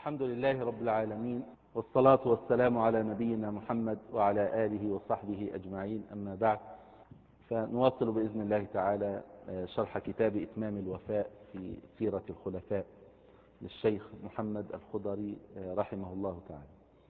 الحمد لله رب العالمين، والصلاة والسلام على نبينا محمد وعلى آله وصحبه أجمعين. أما بعد، فنواصل بإذن الله تعالى شرح كتاب إتمام الوفاء في سيرة الخلفاء للشيخ محمد الخضري رحمه الله تعالى.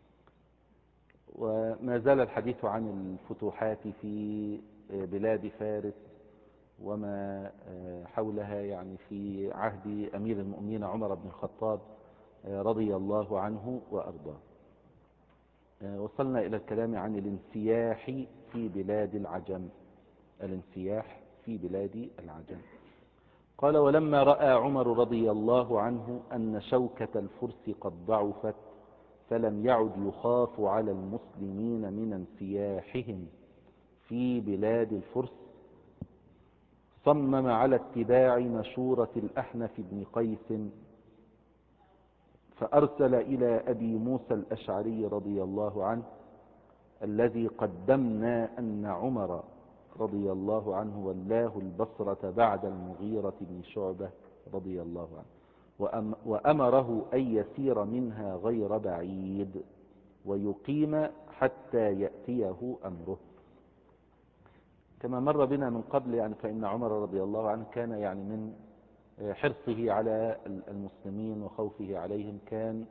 وما زال الحديث عن الفتوحات في بلاد فارس وما حولها، يعني في عهد أمير المؤمنين عمر بن الخطاب رضي الله عنه وأرضاه. وصلنا إلى الكلام عن الانسياح في بلاد العجم. الانسياح في بلاد العجم. قال: ولما رأى عمر رضي الله عنه أن شوكة الفرس قد ضعفت فلم يعد يخاف على المسلمين من انسياحهم في بلاد الفرس، صمم على اتباع مشورة الأحنف بن قيس، فأرسل إلى أبي موسى الأشعري رضي الله عنه الذي قدمنا أن عمر رضي الله عنه ولاه البصرة بعد المغيرة بن شعبة رضي الله عنه، وأمره أن يسير منها غير بعيد ويقيم حتى يأتيه أمره. كما مر بنا من قبل، يعني فإن عمر رضي الله عنه كان يعني من حرصه على المسلمين وخوفه عليهم كان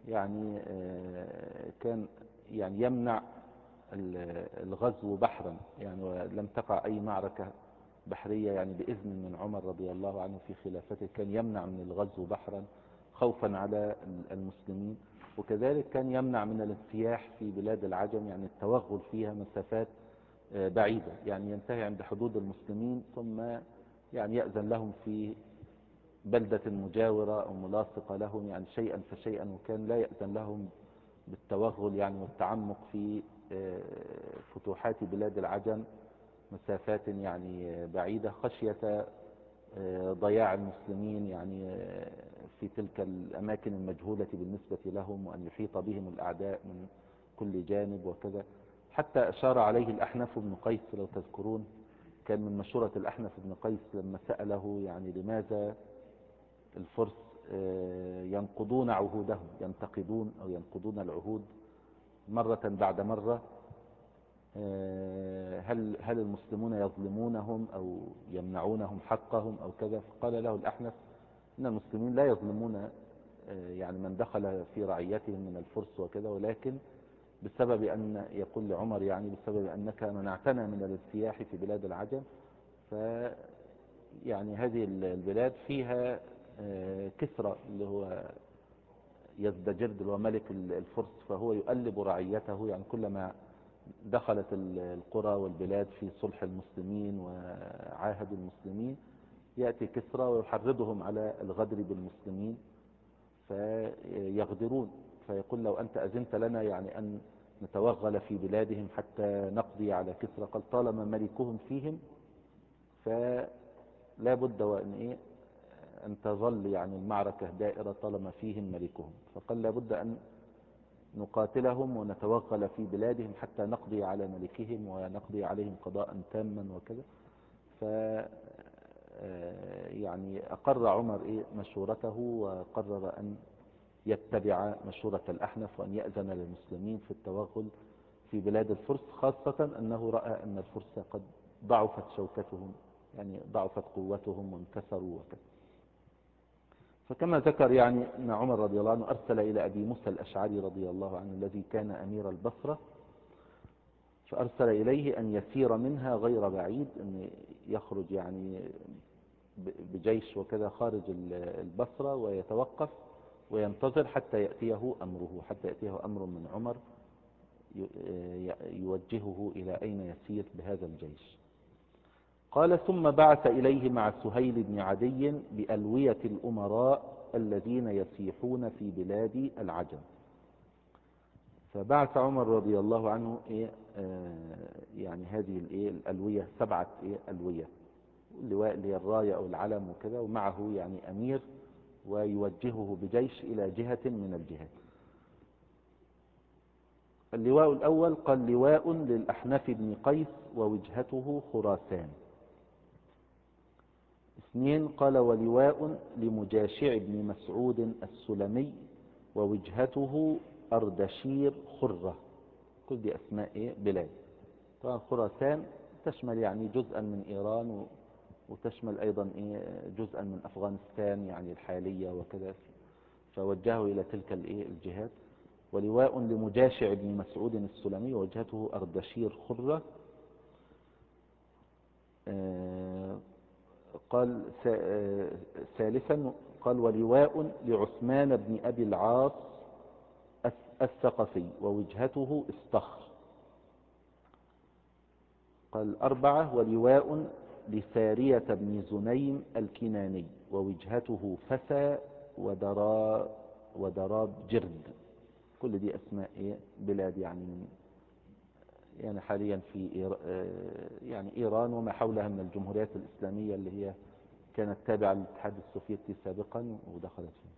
يمنع الغزو بحرا، يعني ولم تقع أي معركة بحرية يعني بإذن من عمر رضي الله عنه في خلافته، كان يمنع من الغزو بحرا خوفا على المسلمين. وكذلك كان يمنع من الانسياح في بلاد العجم، يعني التوغل فيها مسافات بعيدة، يعني ينتهي عند حدود المسلمين ثم يعني يأذن لهم في بلدة مجاورة أو ملاصقة لهم، يعني شيئا فشيئا، وكان لا يأذن لهم بالتوغل يعني والتعمق في فتوحات بلاد العجم مسافات يعني بعيدة، خشية ضياع المسلمين يعني في تلك الأماكن المجهولة بالنسبة لهم، وأن يحيط بهم الأعداء من كل جانب وكذا. حتى أشار عليه الأحنف بن قيس، لو تذكرون، كان من مشورة الأحنف بن قيس لما سأله يعني لماذا الفرس ينقضون عهودهم، ينتقدون أو ينقضون العهود مرة بعد مرة، هل المسلمون يظلمونهم أو يمنعونهم حقهم أو كذا؟ فقال له الأحنف إن المسلمين لا يظلمون يعني من دخل في رعيتهم من الفرس وكذا، ولكن بسبب أن، يقول لعمر يعني بسبب أنك منعتنا من الانسياح في بلاد العجم، يعني هذه البلاد فيها كسرى اللي هو يزدجرد اللي هو ملك الفرس، فهو يؤلب رعيته، يعني كلما دخلت القرى والبلاد في صلح المسلمين وعاهدوا المسلمين يأتي كسرى ويحرضهم على الغدر بالمسلمين فيغدرون، فيقول لو أنت أذنت لنا يعني أن نتوغل في بلادهم حتى نقضي على كسرى، قال طالما ملكهم فيهم فلا بد أن تظل يعني المعركة دائرة طالما فيهم ملكهم، فقال لا بد أن نقاتلهم ونتوغل في بلادهم حتى نقضي على ملكهم ونقضي عليهم قضاء تاما وكذا. ف يعني أقر عمر مشورته، وقرر أن يتبع مشورة الأحنف وأن يأذن للمسلمين في التوغل في بلاد الفرس، خاصة أنه رأى أن الفرس قد ضعفت شوكتهم، يعني ضعفت قوتهم وانكسروا وكذا. فكما ذكر يعني أن عمر رضي الله عنه أرسل إلى أبي موسى الأشعري رضي الله عنه الذي كان أمير البصرة، فأرسل إليه أن يسير منها غير بعيد، أن يخرج يعني بجيش وكذا خارج البصرة ويتوقف وينتظر حتى يأتيه أمره، حتى يأتيه أمر من عمر يوجهه إلى أين يسير بهذا الجيش. قال: ثم بعث إليه مع سهيل بن عدي بألوية الأمراء الذين يسيحون في بلاد العجم. فبعث عمر رضي الله عنه يعني هذه الألوية 7 ألوية، اللواء اللي هي الراية أو العلم وكذا، ومعه يعني أمير ويوجهه بجيش إلى جهة من الجهات. اللواء الأول قال: لواء للأحنف بن قيس ووجهته خراسان. 2 قال: ولواء لمجاشع بن مسعود السلمي ووجهته أردشير خرة. كل دي أسماء بلاد. طبعا خراسان تشمل يعني جزءا من إيران، وتشمل أيضا جزءا من أفغانستان يعني الحالية وكذا، فوجهه إلى تلك الجهات. ولواء لمجاشع بن مسعود السلمي ووجهته أردشير خرة. قال ثالثا قال ولواء لعثمان بن أبي العاص الثقفي ووجهته استخر. قال أربعة ولواء لسارية بن زنيم الكناني ووجهته فسى ودراب جرد. كل دي أسماء بلاد يعني حاليا في يعني إيران وما حولها من الجمهوريات الإسلامية اللي هي كانت تابعة للاتحاد السوفيتي سابقا ودخلت فيه.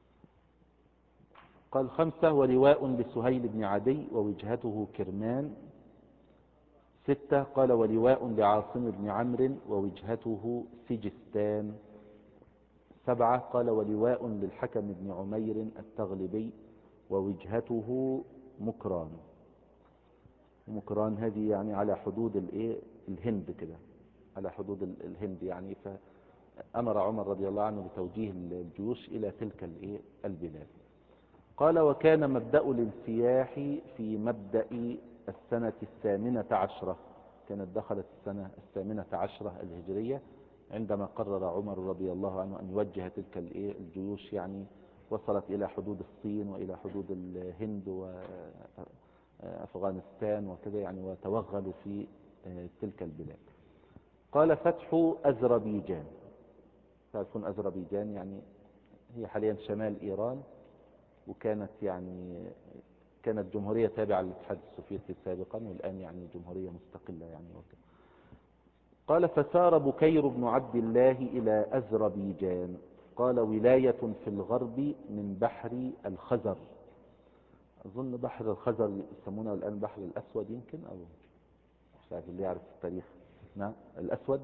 قال خمسة ولواء لسهيل بن عدي ووجهته كرمان. ستة قال ولواء لعاصم بن عمرو ووجهته سجستان. سبعة قال ولواء للحكم بن عمير التغلبي ووجهته مكران. مكران هذه يعني على حدود الهند كده، على حدود الهند يعني. فأمر عمر رضي الله عنه بتوجيه الجيوش إلى تلك البلاد. قال وكان مبدأ الانسياح في مبدأ السنة 18. كانت دخلت السنة 18 الهجرية عندما قرر عمر رضي الله عنه أن يوجه تلك الجيوش، يعني وصلت إلى حدود الصين وإلى حدود الهند وأفغانستان وكذا يعني، وتوغلوا في تلك البلاد. قال فتح أذربيجان. تعرفون أذربيجان يعني هي حاليا شمال إيران، وكانت يعني كانت جمهورية تابعة للاتحاد السوفيتي سابقا، والآن يعني جمهورية مستقلة يعني وكذا. قال فسار بكير بن عبد الله إلى أذربيجان. قال ولاية في الغرب من بحر الخزر. أظن بحر الخزر يسمونه الآن بحر الأسود يمكن، أو مش عارف اللي يعرف التاريخ. نعم الأسود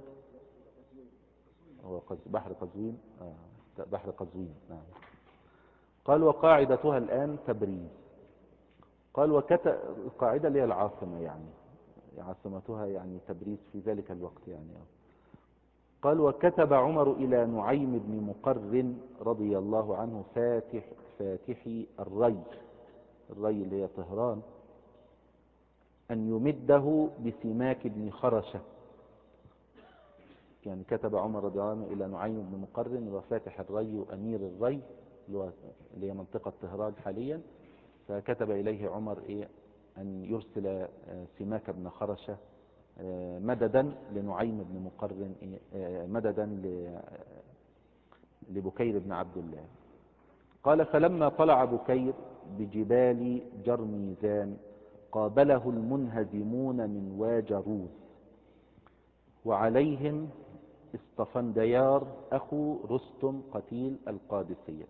هو بحر قزوين. بحر قزوين نعم. قال وقاعدتها الآن تبريز. قال القاعدة اللي هي العاصمة يعني عاصمتها يعني تبريز في ذلك الوقت يعني. قال وكتب عمر إلى نعيم بن مقرن رضي الله عنه فاتحي الري اللي هي طهران أن يمده بسماك بن خرشة. يعني كتب عمر رضي الله عنه إلى نعيم بن مقرن وفاتح الري وأمير الري اللي هي منطقة طهران حاليا، فكتب إليه عمر أن يرسل سماك بن خرشة مددا لنعيم بن مقرن، مددا لبكير بن عبد الله. قال فلما طلع بكير بجبال جرميزان قابله المنهزمون من واجروز وعليهم اسطفنديار أخو رستم قتيل القادسية.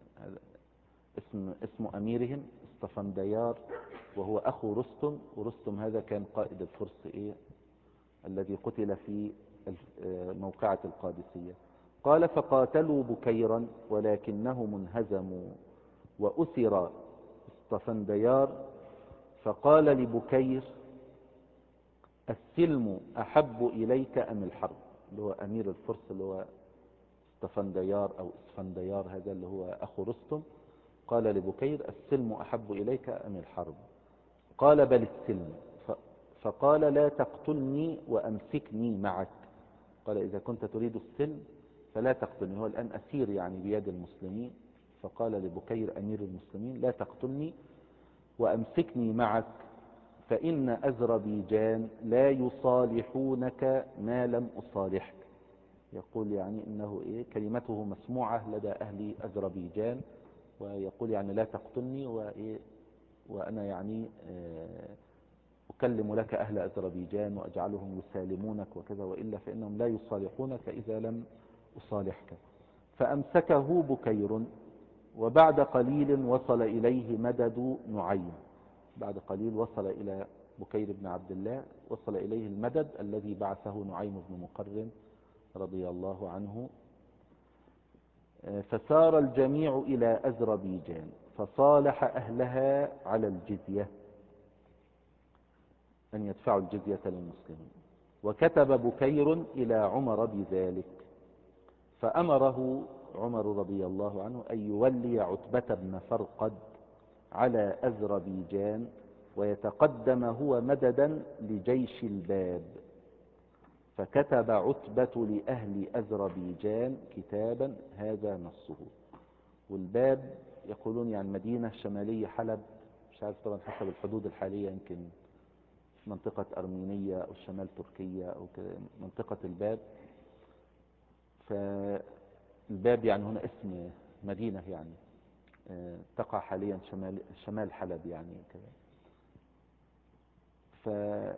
اسم أميرهم اسطفنديار، وهو أخو رستم، ورستم هذا كان قائد الفرس الذي قتل في موقعة القادسية. قال فقاتلوا بكيرا ولكنهم انهزموا وأسر اسطفنديار، فقال لبكير السلم أحب إليك أم الحرب؟ اللي هو أمير الفرس اللي هو اسطفنديار أو اسفنديار هذا اللي هو أخو رستم. قال لبكير السلم أحب إليك أم الحرب؟ قال بل السلم. فقال لا تقتلني وأمسكني معك. قال إذا كنت تريد السلم فلا تقتلني، هو الآن أسير يعني بيد المسلمين. فقال لبكير أمير المسلمين لا تقتلني وأمسكني معك، فإن أذربيجان لا يصالحونك ما لم أصالحك. يقول يعني إنه كلمته مسموعة لدى أهل أذربيجان، ويقول يعني لا تقتلني وأنا يعني أكلم لك أهل أذربيجان وأجعلهم يسالمونك وكذا، وإلا فإنهم لا يصالحونك إذا لم أصالحك. فأمسكه بكير، وبعد قليل وصل إليه مدد نعيم. بعد قليل وصل إلى بكير بن عبد الله، وصل إليه المدد الذي بعثه نعيم بن مقرن رضي الله عنه. فسار الجميع إلى أذربيجان فصالح أهلها على الجزية، أن يدفعوا الجزية للمسلمين. وكتب بكير إلى عمر بذلك، فأمره عمر رضي الله عنه أن يولي عتبة بن فرقد على أذربيجان ويتقدم هو مددا لجيش الباب. فكتب عتبة لأهل أذربيجان كتابا هذا نصه. والباب يقولون يعني مدينة شمالية حلب، مش عارف طبعا حسب الحدود الحالية، يمكن منطقة أرمينية أو شمال تركيا أو كده، منطقة الباب. فالباب يعني هنا اسم مدينة يعني تقع حاليا شمال حلب يعني كده. ف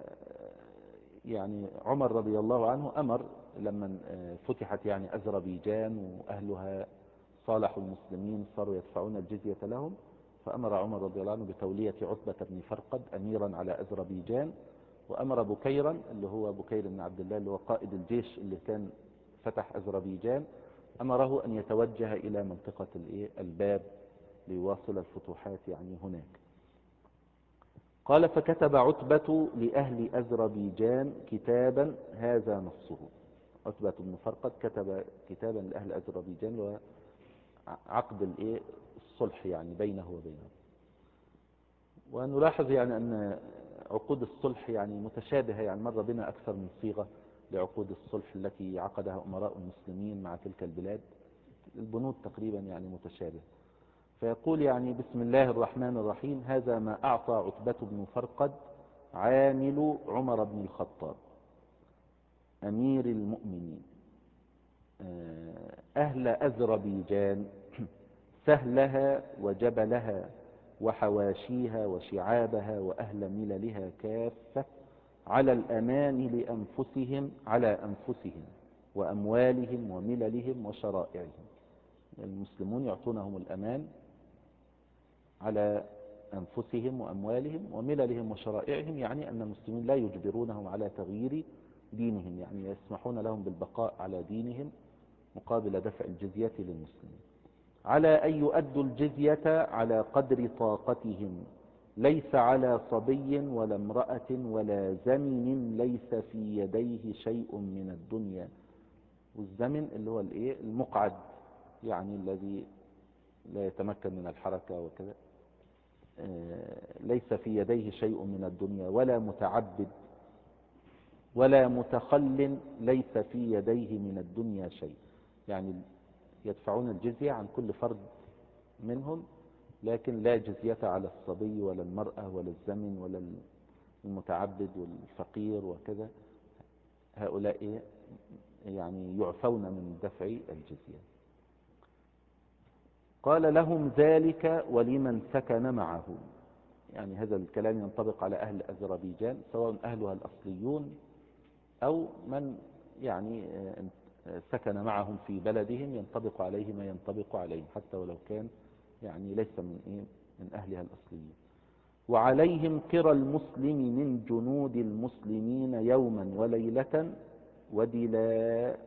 يعني عمر رضي الله عنه أمر لما فتحت يعني أذربيجان وأهلها صالحوا المسلمين صاروا يدفعون الجزية لهم، فأمر عمر رضي الله عنه بتولية عتبة بن فرقد أميرا على أذربيجان، وأمر بكيرا اللي هو بكير بن عبد الله اللي هو قائد الجيش اللي كان فتح أذربيجان، أمره أن يتوجه إلى منطقة الباب ليواصل الفتوحات يعني هناك. قال فكتب عتبة لأهل أذربيجان كتابا هذا نصه. عتبة بن فرقد كتب كتابا لأهل أذربيجان وعقد الصلح يعني بينه وبينهم. ونلاحظ يعني أن عقود الصلح يعني متشابهة، يعني مر بنا أكثر من صيغة لعقود الصلح التي عقدها أمراء المسلمين مع تلك البلاد، البنود تقريبا يعني متشابهة. فيقول يعني بسم الله الرحمن الرحيم: هذا ما أعطى عتبة بن فرقد عامل عمر بن الخطاب أمير المؤمنين أهل أذربيجان سهلها وجبلها وحواشيها وشعابها وأهل مللها كافة على الأمان لأنفسهم على أنفسهم وأموالهم ومللهم وشرائعهم. المسلمون يعطونهم الأمان على أنفسهم وأموالهم ومللهم وشرائعهم، يعني أن المسلمين لا يجبرونهم على تغيير دينهم، يعني يسمحون لهم بالبقاء على دينهم مقابل دفع الجزية للمسلمين. على أن يؤدوا الجزية على قدر طاقتهم، ليس على صبي ولا امرأة ولا زمن ليس في يديه شيء من الدنيا. والزمن اللي هو المقعد، يعني الذي لا يتمكن من الحركة وكذا، ليس في يديه شيء من الدنيا، ولا متعبد ولا متخل ليس في يديه من الدنيا شيء، يعني يدفعون الجزية عن كل فرد منهم، لكن لا جزية على الصبي ولا المرأة ولا الزمن ولا المتعبد والفقير وكذا، هؤلاء يعني يعفون من دفع الجزية. قال لهم ذلك ولمن سكن معه، يعني هذا الكلام ينطبق على أهل أذربيجان سواء أهلها الأصليون أو من يعني سكن معهم في بلدهم، ينطبق عليه ما ينطبق عليهم حتى ولو كان يعني ليس من أهلها الأصليين. وعليهم قرى المسلم من جنود المسلمين يوما وليلة ودلالته،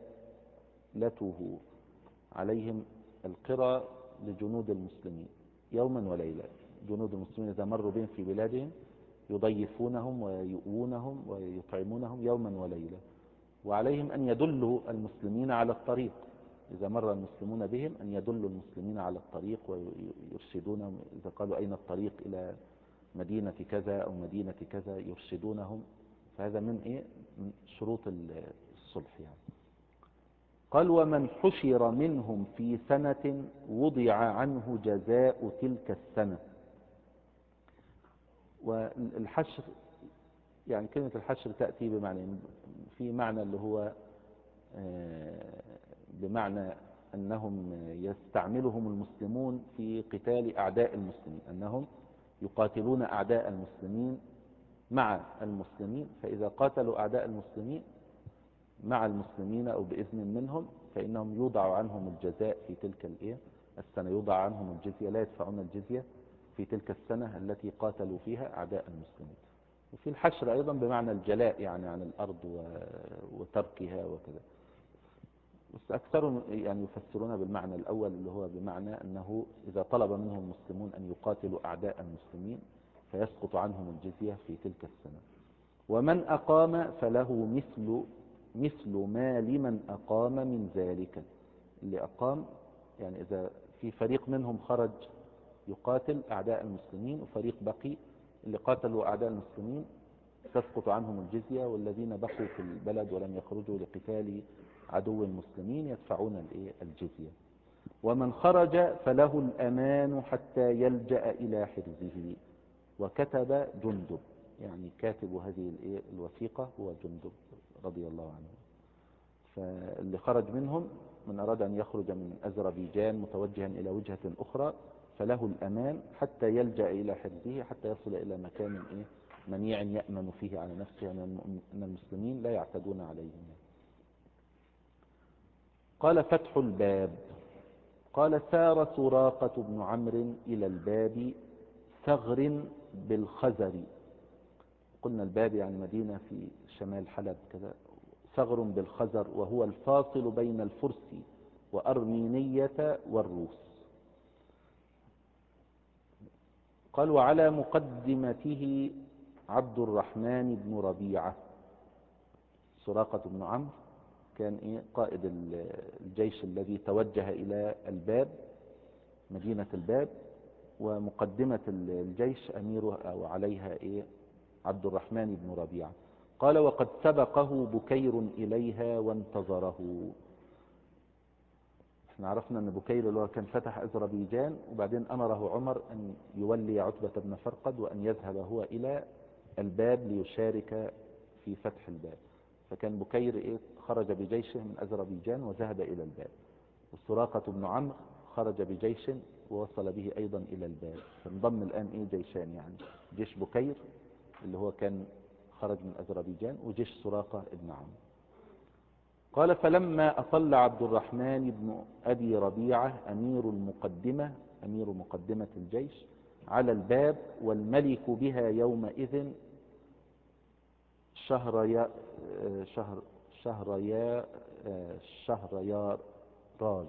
عليهم القرى لجنود المسلمين يوما وليلة. جنود المسلمين إذا مروا بهم في بلادهم يضيفونهم ويؤونهم ويطعمونهم يوما وليلة. وعليهم أن يدلوا المسلمين على الطريق، إذا مر المسلمون بهم أن يدلوا المسلمين على الطريق ويرشدونهم، إذا قالوا أين الطريق إلى مدينة كذا أو مدينة كذا يرشدونهم. فهذا من شروط الصلح يعني. قال ومن حشر منهم في سنة وضع عنه جزاء تلك السنة. والحشر يعني كلمة الحشر تأتي بمعنى، في معنى اللي هو بمعنى أنهم يستعملهم المسلمون في قتال أعداء المسلمين، أنهم يقاتلون أعداء المسلمين مع المسلمين، فإذا قاتلوا أعداء المسلمين مع المسلمين أو بإذن منهم فإنهم يوضع عنهم الجزاء في تلك السنة، يوضع عنهم الجزية، لا يدفعون الجزية في تلك السنة التي قاتلوا فيها أعداء المسلمين. وفي الحشر أيضا بمعنى الجلاء، يعني عن الأرض وتركها وكذا. بس أكثرهم يعني يفسرون بالمعنى الأول اللي هو بمعنى أنه إذا طلب منهم المسلمون أن يقاتلوا أعداء المسلمين فيسقط عنهم الجزية في تلك السنة. ومن أقام فله مثل ما لمن أقام من ذلك. اللي أقام يعني إذا في فريق منهم خرج يقاتل أعداء المسلمين وفريق بقي، اللي قاتلوا أعداء المسلمين تسقط عنهم الجزية، والذين بقوا في البلد ولم يخرجوا لقتال عدو المسلمين يدفعون الجزية. ومن خرج فله الأمان حتى يلجأ إلى حرزه. وكتب جندب، يعني كاتب هذه الوثيقة هو جندب رضي الله عنه. فاللي خرج منهم من أراد أن يخرج من أذربيجان متوجها إلى وجهة أخرى فله الأمان حتى يلجأ إلى حرزه، حتى يصل إلى مكان منيع يأمن فيه على نفسه، أن المسلمين لا يعتدون عليهم. قال فتح الباب. قال سار سراقة بن عمرو إلى الباب ثغر بالخزر. قلنا الباب يعني مدينة في شمال حلب كذا. ثغر بالخزر وهو الفاصل بين الفرس وأرمينية والروس. قال وعلى مقدمته عبد الرحمن بن ربيعة. سراقة بن عمرو كان قائد الجيش الذي توجه إلى الباب، مدينة الباب، ومقدمة الجيش أميره أو عليها عبد الرحمن بن ربيعة. قال وقد سبقه بكير إليها وانتظره. احنا عرفنا أن بكير اللي هو كان فتح أذربيجان، وبعدين أمره عمر أن يولي عتبة بن فرقد وأن يذهب هو إلى الباب ليشارك في فتح الباب. فكان بكير خرج بجيشه من أذربيجان وذهب إلى الباب، والسراقة بن عمرو خرج بجيش ووصل به أيضا إلى الباب. فانضم الآن جيشان، يعني جيش بكير اللي هو كان خرج من أذربيجان وجيش سراقة بن عمرو. قال فلما أطل عبد الرحمن بن أبي ربيعة أمير مقدمة الجيش على الباب والملك بها يومئذ شهرياراز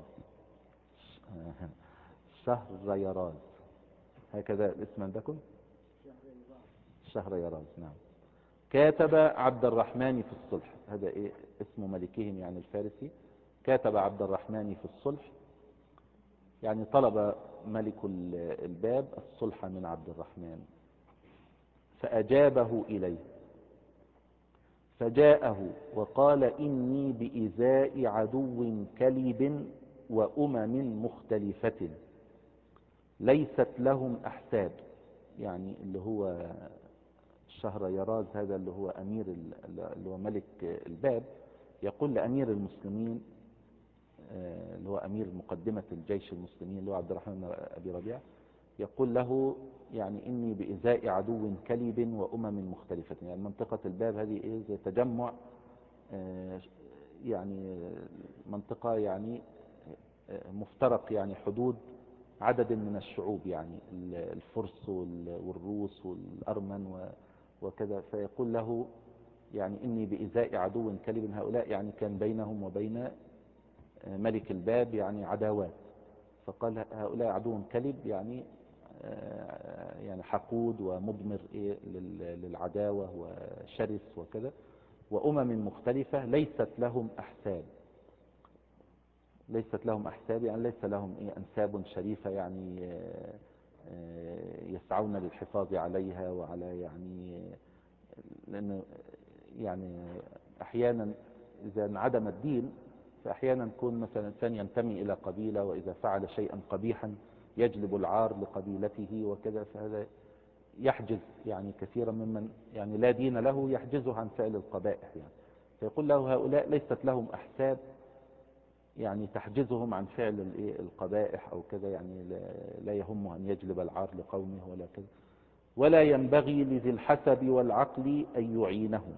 شهرياراز، هكذا الاسم عندكم؟ شهرياراز، نعم. كاتب عبد الرحمن في الصلح، هذا اسم ملكهم يعني الفارسي. كاتب عبد الرحمن في الصلح، يعني طلب ملك الباب الصلح من عبد الرحمن، فأجابه إليه. فجاءه وقال إني بإزاء عدو كلب وأمم مختلفة ليست لهم أحساب. يعني اللي هو شهرياراز هذا اللي هو اللي هو ملك الباب يقول لأمير المسلمين اللي هو أمير مقدمة الجيش المسلمين اللي هو عبد الرحمن بن أبي ربيعة، يقول له يعني إني بإزاء عدو كلب وأمم مختلفة. يعني منطقة الباب هذه زي تجمع، يعني منطقة يعني مفترق، يعني حدود عدد من الشعوب، يعني الفرس والروس والأرمن وكذا. فيقول له يعني إني بإزاء عدو كلب، هؤلاء يعني كان بينهم وبين ملك الباب يعني عداوات. فقال هؤلاء عدو كلب، يعني حقود ومضمر للعداوة وشرس وكذا. وأمم مختلفة ليست لهم أحساب. يعني ليس لهم أنساب شريفة، يعني يسعون للحفاظ عليها وعلى لأن يعني أحيانا إذا انعدم الدين فأحيانا يكون مثلا إنسان ينتمي إلى قبيلة، وإذا فعل شيئا قبيحا يجلب العار لقبيلته وكذا، فهذا يحجز يعني كثيرا ممن يعني لا دين له، يحجزه عن فعل القبائح. يعني فيقول له هؤلاء ليست لهم أحساب، يعني تحجزهم عن فعل القبائح أو كذا، يعني لا يهمه أن يجلب العار لقومه ولا كذا. ولا ينبغي لذي الحسب والعقل أن يعينهم.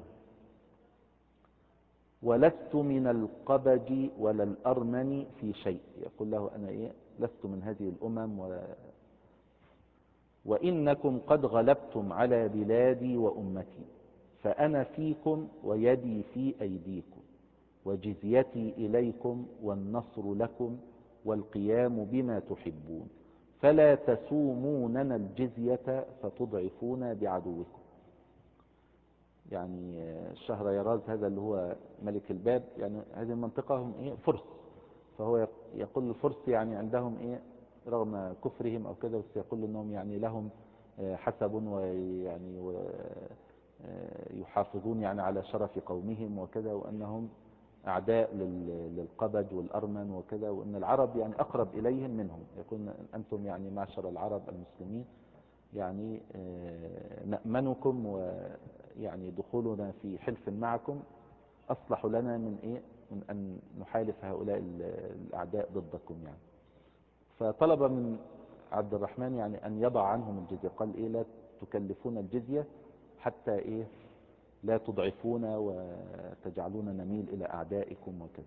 ولست من القبج ولا الأرمن في شيء. يقول له أنا لست من هذه الأمم وإنكم قد غلبتم على بلادي وأمتي، فأنا فيكم ويدي في أيديكم، وجزيتي إليكم والنصر لكم والقيام بما تحبون، فلا تسوموننا الجزية فتضعفونا بعدوكم. يعني شهريراز هذا اللي هو ملك الباب، يعني هذه المنطقة هم فرس، فهو يقول الفرس يعني عندهم رغم كفرهم أو كذا، بس يقول أنهم يعني لهم حسب، ويعني يحافظون يعني على شرف قومهم وكذا، وأنهم أعداء للقبج والأرمن وكذا، وأن العرب يعني أقرب إليهم منهم. يقول أنتم يعني معشر العرب المسلمين يعني نأمنكم، ويعني دخولنا في حلف معكم أصلح لنا من أن نحالف هؤلاء الأعداء ضدكم يعني. فطلب من عبد الرحمن يعني أن يضع عنهم الجزية. قال لا تكلفون الجزية حتى لا تضعفونا وتجعلون نميل إلى أعدائكم وكذا.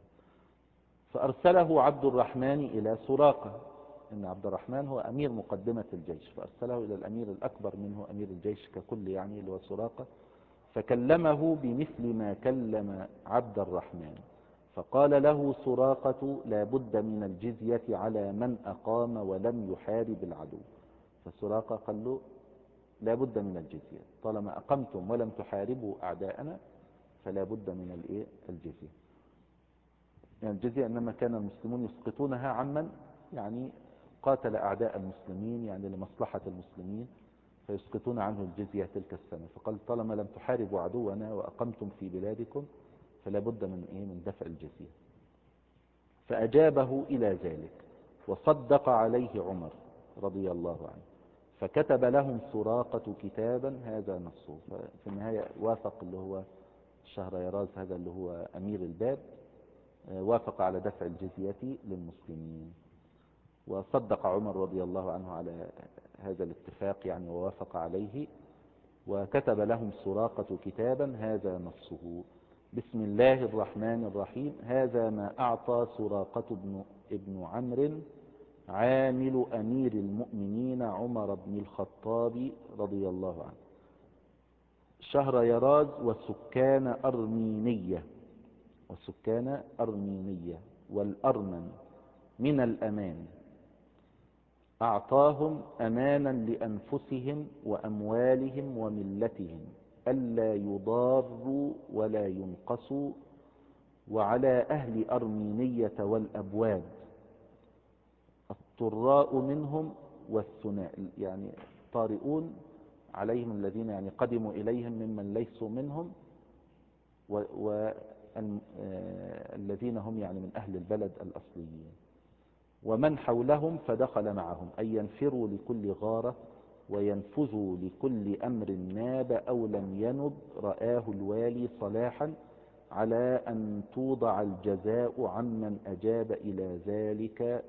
فأرسله عبد الرحمن إلى سراقة، إن عبد الرحمن هو أمير مقدمة الجيش، فأرسله إلى الأمير الأكبر منه أمير الجيش ككل يعني اللي هو سراقة، فكلمه بمثل ما كلم عبد الرحمن. فقال له سراقة لا بد من الجزية على من أقام ولم يحارب العدو. فسراقة قال له لا بد من الجزية، طالما أقمتم ولم تحاربوا أعداءنا فلا بد من الجزية. يعني الجزية إنما كان المسلمون يسقطونها عمن يعني قاتل أعداء المسلمين يعني لمصلحة المسلمين، فيسقطون عنه الجزية تلك السنة. فقال طالما لم تحاربوا عدونا وأقمتم في بلادكم فلا بد من دفع الجزية. فأجابه إلى ذلك وصدق عليه عمر رضي الله عنه، فكتب لهم سراقة كتابا هذا نصه. في النهاية وافق اللي هو شهريراز هذا اللي هو أمير الباب، وافق على دفع الجزية للمسلمين، وصدق عمر رضي الله عنه على هذا الاتفاق يعني ووافق عليه. وكتب لهم سراقة كتابا هذا نصه: بسم الله الرحمن الرحيم، هذا ما أعطى سراقة ابن عمرو عامل أمير المؤمنين عمر بن الخطاب رضي الله عنه شهريراز وسكان أرمينية والأرمن من الأمان، أعطاهم أمانا لأنفسهم وأموالهم وملتهم ألا يضاروا ولا ينقصوا، وعلى أهل أرمينية والأبواد الطراء منهم والثناء، يعني طارئون عليهم الذين يعني قدموا إليهم ممن ليسوا منهم، والذين هم يعني من أهل البلد الأصليين، ومن حولهم فدخل معهم، أي ينفروا لكل غارة وينفذوا لكل أمر ناب أو لم ينب رآه الوالي صلاحا، على أن توضع الجزاء عمن أجاب إلى ذلك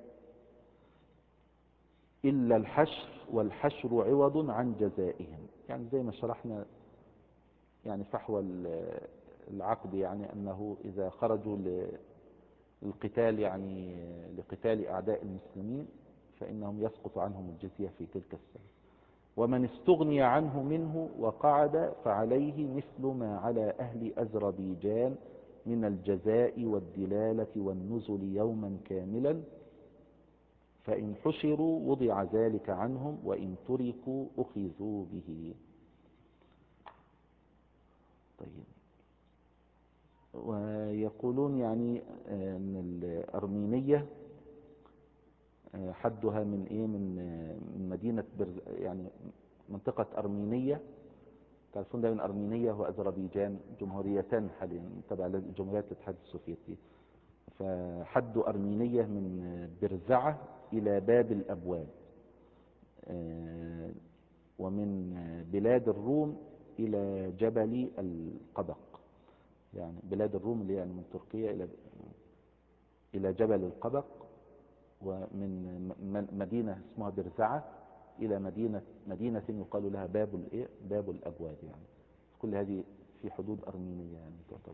إلا الحشر، والحشر عوض عن جزائهم. يعني زي ما شرحنا يعني فحوى العقد، يعني أنه إذا خرجوا للقتال يعني لقتال أعداء المسلمين فإنهم يسقط عنهم الجزية في تلك السنة. ومن استغني عنه منه وقعد فعليه مثل ما على أهل أذربيجان من الجزاء والدلالة والنزل يوما كاملا، فإن حشروا وضع ذلك عنهم وإن تركوا أخذوا به. طيب، ويقولون يعني أن الأرمينية حدها من مدينة يعني منطقة أرمينية. تعرفون ده من أرمينية وأذربيجان جمهوريتان حاليا تبع لجمهورية الاتحاد السوفيتي. فحد أرمينية من برزعة إلى باب الأبواب، ومن بلاد الروم إلى جبل القبق. يعني بلاد الروم اللي يعني من تركيا إلى جبل القبق، ومن مدينة اسمها برزعة إلى مدينة يقال لها باب الأبواب. يعني كل هذه في حدود أرمينية يعني تعتبر.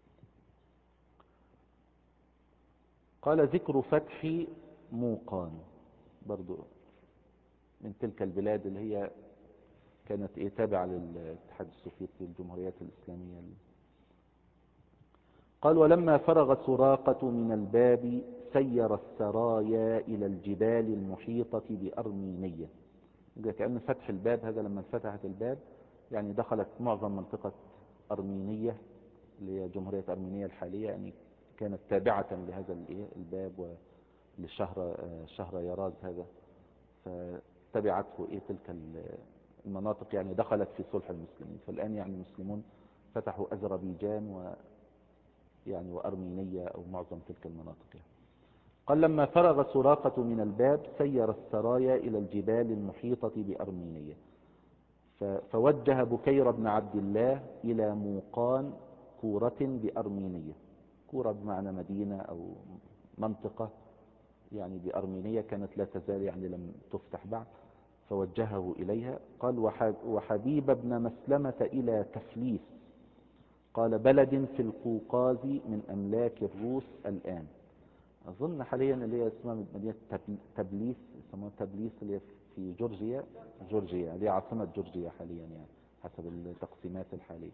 قال ذكر فتح موقان، برضو من تلك البلاد اللي هي كانت تابعة للاتحاد السوفيتي الجمهوريات الإسلامية. قال ولما فرغ سراقة من الباب سير السرايا إلى الجبال المحيطة بأرمينية. كأن فتح الباب هذا لما فتحت الباب يعني دخلت معظم منطقة أرمينية اللي هي جمهورية أرمينيا الحالية، يعني كانت تابعة لهذا الباب شهر يراز هذا، فتبعته تلك المناطق، يعني دخلت في صلح المسلمين. فالآن يعني المسلمون فتحوا أذربيجان وأرمينية أو معظم تلك المناطق يعني. قال لما فرغ سراقة من الباب سير السرايا إلى الجبال المحيطة بأرمينية، فوجه بكير بن عبد الله إلى موقان كورة بأرمينية. كورة بمعنى مدينة أو منطقة يعني بأرمينية، كانت لا تزال يعني لم تفتح بعد، فوجهه إليها. قال وحبيب بن مسلمة إلى تفليس، قال بلد في القوقاز من أملاك الروس الآن. أظن حاليا اللي هي اسمها مدينة تبليس، يسموها تبليس اللي هي في جورجيا اللي هي عاصمة جورجيا حاليا يعني حسب التقسيمات الحالية.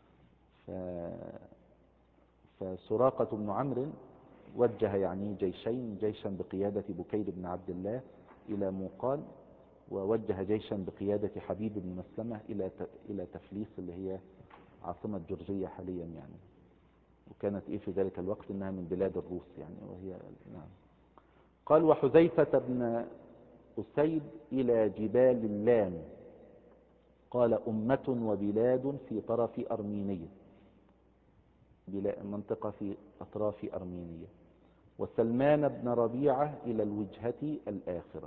فسراقة بن عمرو وجه يعني جيشين، جيشا بقيادة بكير بن عبد الله إلى موقان، ووجه جيشا بقيادة حبيب بن مسلمة إلى تفليس اللي هي عاصمة جورجيا حاليا يعني، وكانت في ذلك الوقت انها من بلاد الروس يعني وهي نعم. قال وحذيفة بن أسيد إلى جبال اللام، قال أمة وبلاد في طرف أرمينية، منطقة في أطراف أرمينية. وسلمان بن ربيعة إلى الوجهة الآخرة.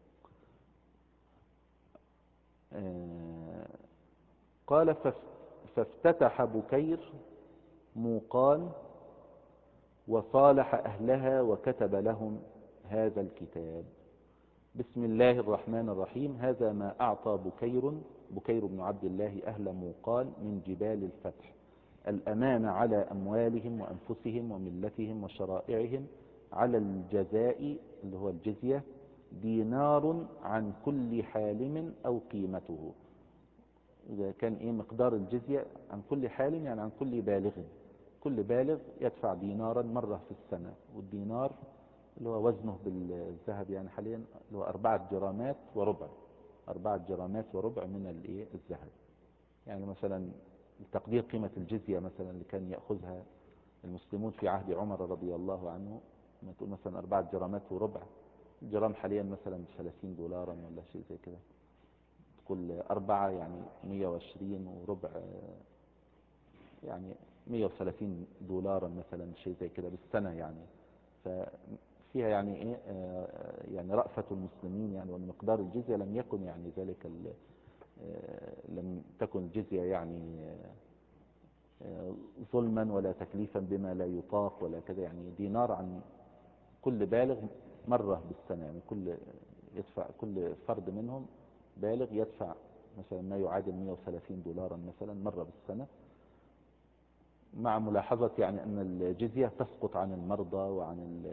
قال فافتتح بكير موقان وصالح أهلها وكتب لهم هذا الكتاب: بسم الله الرحمن الرحيم، هذا ما أعطى بكير بن عبد الله أهل موقان من جبال الفتح: الأمان على أموالهم وأنفسهم وملتهم وشرائعهم، على الجزاء اللي هو الجزية دينار عن كل حالم أو قيمته. إذا كان مقدار الجزية عن كل حالم يعني عن كل بالغ، كل بالغ يدفع دينارا مرة في السنة، والدينار اللي هو وزنه بالذهب يعني حاليا اللي هو 4 جرامات وربع، 4 جرامات وربع من الذهب. يعني مثلا تقدير قيمة الجزية مثلا اللي كان يأخذها المسلمون في عهد عمر رضي الله عنه، ما تقول مثلا 4 جرامات وربع، الجرام حاليا مثلا 30 دولارا ولا شيء زي كده، تقول 4 يعني 120 وربع يعني 130 دولارا مثلا شيء زي كده بالسنة يعني. ففيها يعني يعني رأفة المسلمين يعني، وان مقدار الجزية لم يكن يعني ذلك لم تكن الجزية يعني ظلما ولا تكليفا بما لا يطاق ولا كذا، يعني دينار عن كل بالغ مرة بالسنة، يعني كل فرد منهم بالغ يدفع مثلا ما يعادل 130 دولارا مثلا مرة بالسنة، مع ملاحظة يعني أن الجزية تسقط عن المرضى وعن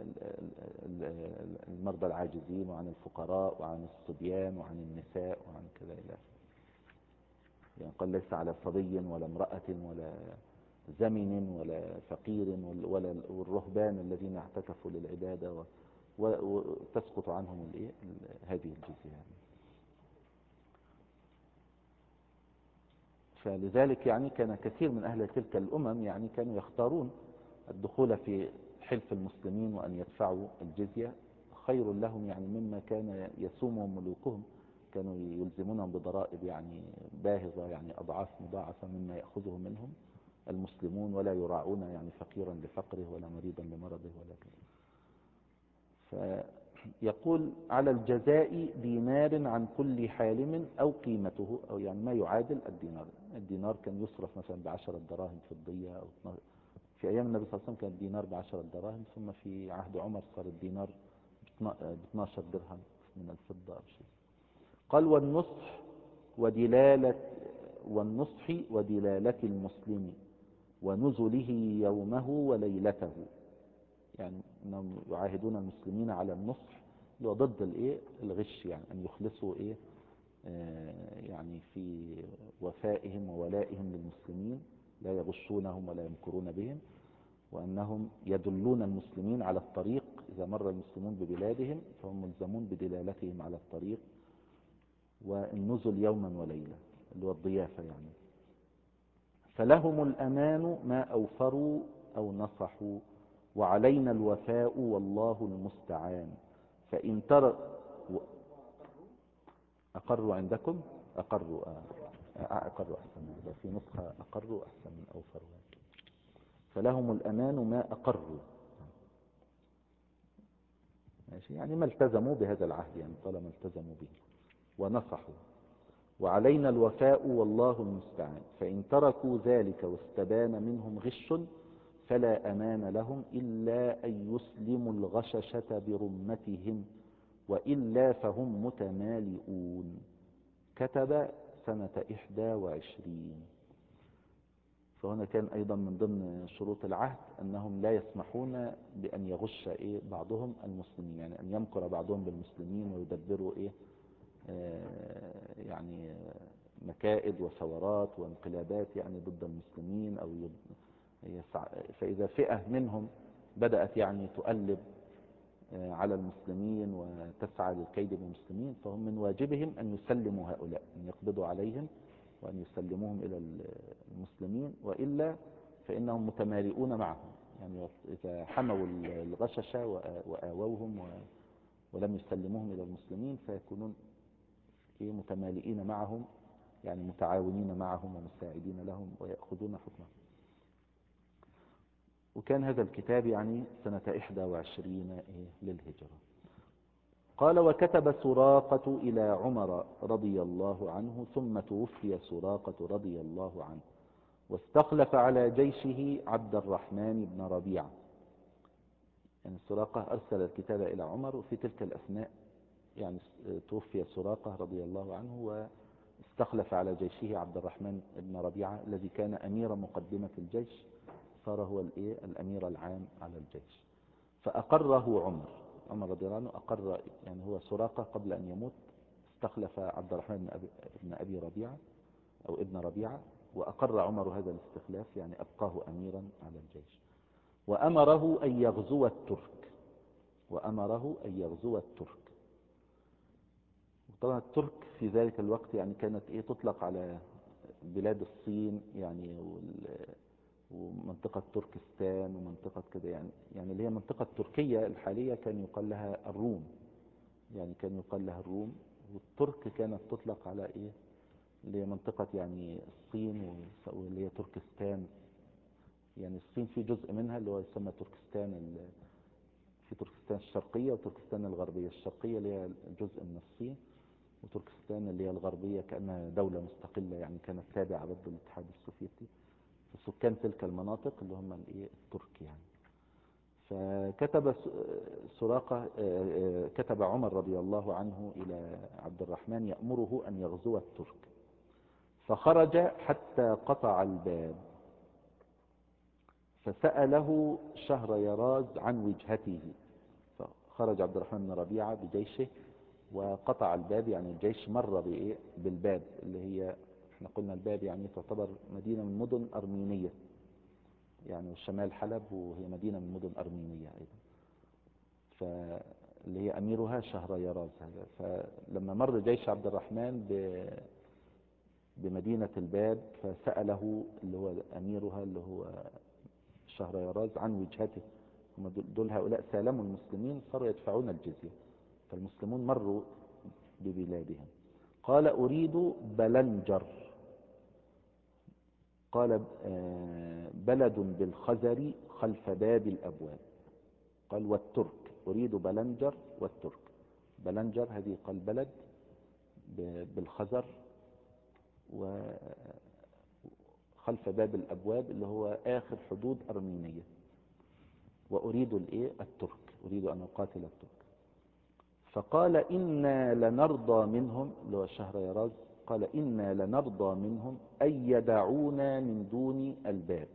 المرضى العاجزين وعن الفقراء وعن الصبيان وعن النساء وعن كذا إلى يعني قال ليس على صبي ولا امرأة ولا زمن ولا فقير ولا والرهبان الذين اعتكفوا للعبادة وتسقط عنهم هذه الجزية يعني. فلذلك يعني كان كثير من أهل تلك الأمم يعني كانوا يختارون الدخول في حلف المسلمين وأن يدفعوا الجزية خير لهم يعني مما كان يسومهم ملوكهم، كانوا يلزمونهم بضرائب يعني باهظة يعني أضعاف مضاعفة مما يأخذه منهم المسلمون، ولا يراعون يعني فقيرا لفقره ولا مريضا لمرضه ولا كذا. فيقول على الجزاء دينار عن كل حالم أو قيمته، أو يعني ما يعادل الدينار. الدينار كان يصرف مثلا ب10 دراهم فضية، أو في أيام النبي صلى الله عليه وسلم كان الدينار ب10 دراهم، ثم في عهد عمر صار الدينار ب12 درهم من الفضة أو شيء. قال والنصح ودلالة المسلم ونزله يومه وليلته، يعني انهم يعاهدون المسلمين على النصح اللي هو ضد الغش، يعني ان يخلصوا يعني في وفائهم وولائهم للمسلمين، لا يغشونهم ولا يمكرون بهم. وأنهم يدلون المسلمين على الطريق. إذا مر المسلمون ببلادهم فهم ملزمون بدلالتهم على الطريق، والنزل يوما وليلة اللي هو الضيافة يعني. فلهم الأمان ما أوفروا أو نصحوا، وعلينا الوفاء والله المستعان. فإن ترى أقروا عندكم، أقروا أحسن، إذا في نسخة أقروا أحسن من أوفروا. فلهم الأمان ما أقروا، ماشي، يعني ما التزموا بهذا العهد، يعني طالما التزموا به ونصحوا. وعلينا الوفاء والله المستعان. فإن تركوا ذلك واستبان منهم غش فلا أمان لهم إلا أن يسلموا الغششة برمتهم، وإلا فهم متمالئون. كتب سنة 21. فهنا كان أيضا من ضمن شروط العهد أنهم لا يسمحون بأن يغش بعضهم المسلمين، يعني أن يمكر بعضهم بالمسلمين ويدبروا يعني مكائد وثورات وانقلابات يعني ضد المسلمين، أو فإذا فئة منهم بدأت يعني تؤلب على المسلمين وتسعى للكيد بالمسلمين، فهم من واجبهم أن يسلموا هؤلاء، أن يقبضوا عليهم وأن يسلموهم إلى المسلمين، وإلا فإنهم متمالئون معهم. يعني إذا حموا الغششة وآووهم ولم يسلموهم إلى المسلمين فيكونون متمالئين معهم، يعني متعاونين معهم ومساعدين لهم ويأخذون حكمهم. وكان هذا الكتاب يعني سنة 21 للهجرة. قال: وكتب سراقة إلى عمر رضي الله عنه، ثم توفي سراقة رضي الله عنه، واستخلف على جيشه عبد الرحمن بن ربيعة. يعني سراقة أرسل الكتاب إلى عمر، وفي تلك الأثناء يعني توفي سراقة رضي الله عنه، واستخلف على جيشه عبد الرحمن بن ربيعة الذي كان أمير مقدمة الجيش، صار هو الأمير العام على الجيش. فأقره عمر رضي الله عنه أقر، يعني هو سراقة قبل أن يموت استخلف عبد الرحمن بن أبي ربيعة أو ابن ربيعة، وأقر عمر هذا الاستخلاف، يعني أبقاه أميرا على الجيش. وأمره أن يغزو الترك. طبعا الترك في ذلك الوقت يعني كانت تطلق على بلاد الصين يعني، ومنطقة تركستان ومنطقة كده، يعني اللي هي منطقة تركيا الحالية كان يقال لها الروم، يعني كان يقال لها الروم. والترك كانت تطلق على اللي هي منطقة يعني الصين، واللي هي تركستان. يعني الصين في جزء منها اللي هو يسمى تركستان، في تركستان الشرقية وتركستان الغربية. الشرقية اللي هي جزء من الصين، وتركستان اللي هي الغربية كأنها دولة مستقلة، يعني كانت تابعة ضد الاتحاد السوفيتي. فسكان تلك المناطق اللي هم الترك يعني. فكتب سراقة كتب عمر رضي الله عنه إلى عبد الرحمن يأمره أن يغزو الترك، فخرج حتى قطع الباب، فسأله شهريراز عن وجهته. فخرج عبد الرحمن بن ربيعة بجيشه وقطع الباب، يعني الجيش مر بالباب، اللي هي احنا قلنا الباب يعني تعتبر مدينة من مدن أرمينية، يعني شمال حلب، وهي مدينة من مدن أرمينية أيضا، فاللي هي أميرها شهريراز هذا. فلما مر جيش عبد الرحمن بمدينة الباب فسأله اللي هو أميرها اللي هو شهريراز عن وجهته. هم دول هؤلاء سالموا المسلمين، صاروا يدفعون الجزية، فالمسلمون مروا ببلادهم. قال: أريد بلنجر. قال: بلد بالخزر خلف باب الأبواب. قال: والترك، أريد بلنجر والترك. بلنجر هذه قال بلد بالخزر، وخلف باب الأبواب اللي هو آخر حدود أرمينية. وأريد الترك، أريد أن أقاتل الترك. فقال: إنا لنرضى منهم، اللي هو شهريراز، قال: إنا لنرضى منهم أن يدعونا من دون الباب.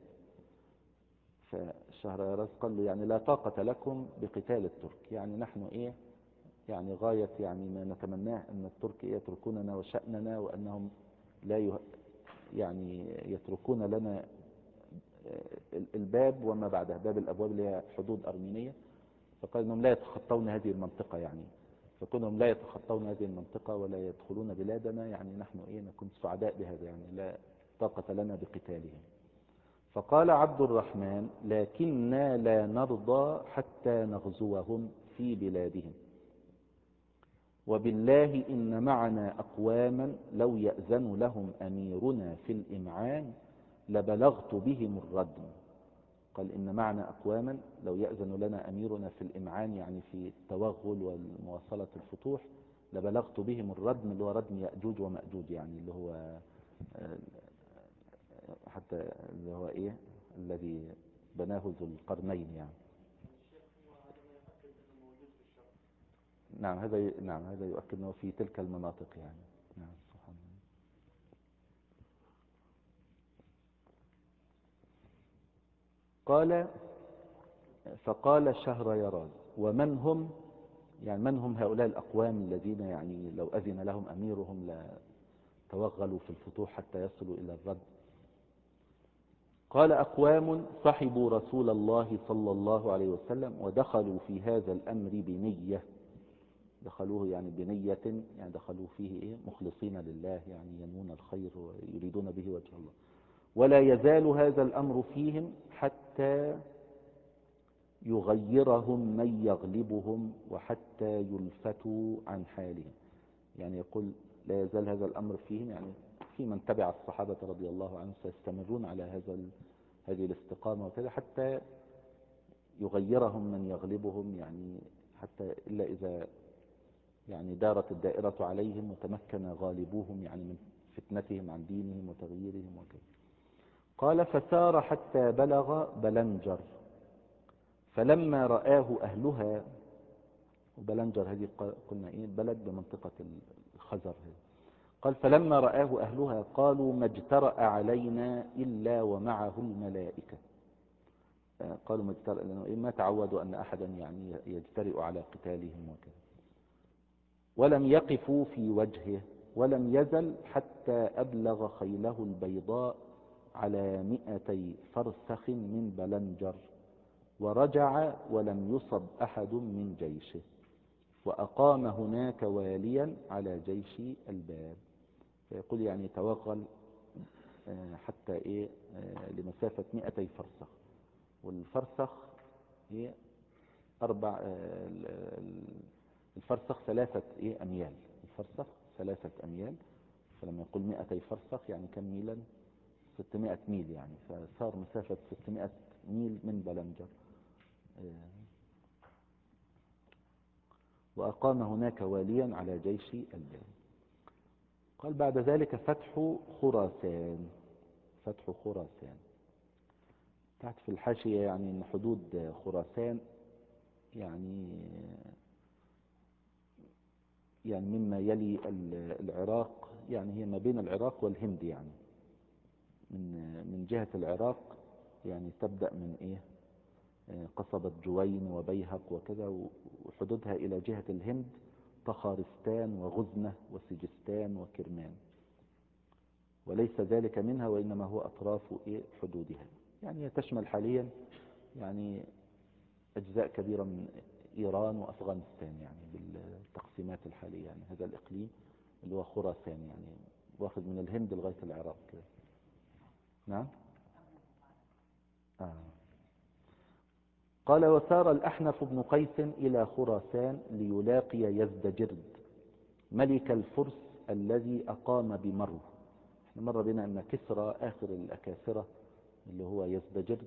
فشهريراز قال له: يعني لا طاقة لكم بقتال الترك، يعني نحن يعني غاية يعني ما نتمناه أن الترك يتركوننا وشأننا، وأنهم لا يعني يتركون لنا الباب وما بعدها، باب الأبواب اللي هي حدود أرمينية، فقال أنهم لا يتخطون هذه المنطقة يعني، فكونهم لا يتخطون هذه المنطقة ولا يدخلون بلادنا يعني نحن نكون سعداء بهذا، يعني لا طاقة لنا بقتالهم. فقال عبد الرحمن: لكننا لا نرضى حتى نغزوهم في بلادهم، وبالله إن معنا أقواما لو يأذن لهم أميرنا في الإمعان لبلغت بهم الردم. قال إن معنا أقواما لو يأذن لنا أميرنا في الإمعان، يعني في التوغل والمواصلة الفتوح، لبلغت بهم الردم، اللي هو ردم يأجوج ومأجوج، يعني اللي هو حتى اللي هو الذي بناه ذو القرنين يعني. نعم هذا يؤكد أنه في تلك المناطق يعني. نعم سبحان الله. قال: فقال شهريار: ومن هم؟ يعني من هم هؤلاء الأقوام الذين يعني لو أذن لهم أميرهم لتوغلوا في الفتوح حتى يصلوا إلى الرد؟ قال: أقوام صحبوا رسول الله صلى الله عليه وسلم ودخلوا في هذا الأمر بنية، دخلوه يعني بنية، يعني دخلوا فيه مخلصين لله، يعني ينوون الخير ويريدون به وجه الله، ولا يزال هذا الأمر فيهم حتى يغيرهم من يغلبهم وحتى يلفتوا عن حالهم. يعني يقول لا يزال هذا الأمر فيهم، يعني في من تبع الصحابة رضي الله عنهم سيستمرون على هذه الاستقامة وكذا حتى يغيرهم من يغلبهم، يعني حتى إلا إذا يعني دارت الدائرة عليهم وتمكن غالبوهم يعني من فتنتهم عن دينهم وتغييرهم وكذا. قال: فسار حتى بلغ بلنجر، فلما رآه أهلها، وبلنجر هذه قلنا بلد بمنطقة الخزر هذه. قال: فلما رآه أهلها قالوا: ما اجترأ علينا إلا ومعه الملائكة. قالوا ما اجترأ، لأنه ما تعودوا أن أحدا يعني يجترئ على قتالهم وكذا. ولم يقفوا في وجهه، ولم يزل حتى أبلغ خيله البيضاء على 200 فرسخ من بلنجر، ورجع ولم يصب أحد من جيشه، وأقام هناك واليا على جيش الباب. فيقول يعني توغل حتى لمسافة 200 فرسخ، والفرسخ هي الفرسخ 3 أميال، الفرسخ 3 أميال، فلما يقول 200 فرسخ يعني كم ميلا؟ 600 ميل، يعني فصار مسافة 600 ميل من بلنجر. وأقام هناك واليا على جيش الباب. قال: بعد ذلك فتح خراسان. فتح خراسان تحت في الحاشية يعني أن حدود خراسان يعني مما يلي العراق، يعني هي ما بين العراق والهند، يعني من جهة العراق يعني تبدأ من قصبة جوين وبيهق وكذا، وحدودها إلى جهة الهند طخارستان وغزنة وسجستان وكرمان، وليس ذلك منها وإنما هو أطراف حدودها. يعني هي تشمل حاليا يعني أجزاء كبيرة من إيران وأفغانستان، يعني بالتقسيمات الحالية، يعني هذا الإقليم اللي هو خراسان يعني واخد من الهند لغاية العراق كده. نعم. قال: وسار الأحنف بن قيس إلى خراسان ليلاقي يزدجرد ملك الفرس الذي أقام بمرو. احنا مر بنا أن كسرى آخر الأكاسرة اللي هو يزدجرد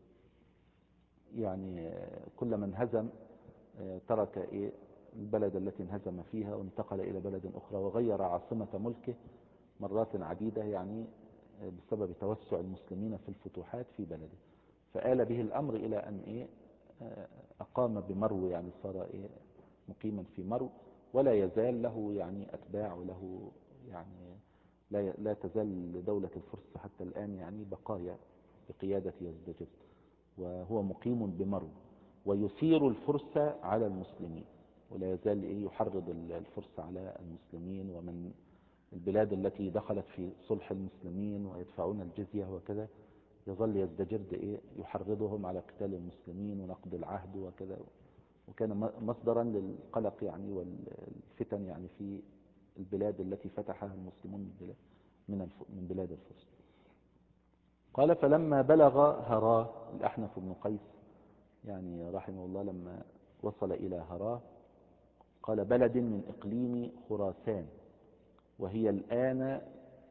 يعني كل من هزم ترك البلد التي انهزم فيها وانتقل إلى بلد أخرى، وغير عاصمة ملكه مرات عديدة، يعني بسبب توسع المسلمين في الفتوحات في بلده. فآل به الأمر إلى أن أقام بمرو، يعني صار مقيما في مرو، ولا يزال له يعني أتباع، وله يعني لا تزال دولة الفرس حتى الآن يعني بقايا بقيادة يزدجرد، وهو مقيم بمرو، ويثير الفرس على المسلمين، ولا يزال يحرض الفرس على المسلمين ومن البلاد التي دخلت في صلح المسلمين ويدفعون الجزية وكذا، يظل يزدجرد يحرضهم على قتال المسلمين ونقض العهد وكذا، وكان مصدرا للقلق يعني والفتن يعني في البلاد التي فتحها المسلمون من بلاد الفرس. قال فلما بلغ هراه، الأحنف بن قيس يعني رحمه الله لما وصل إلى هراه، قال بلد من إقليم خراسان، وهي الآن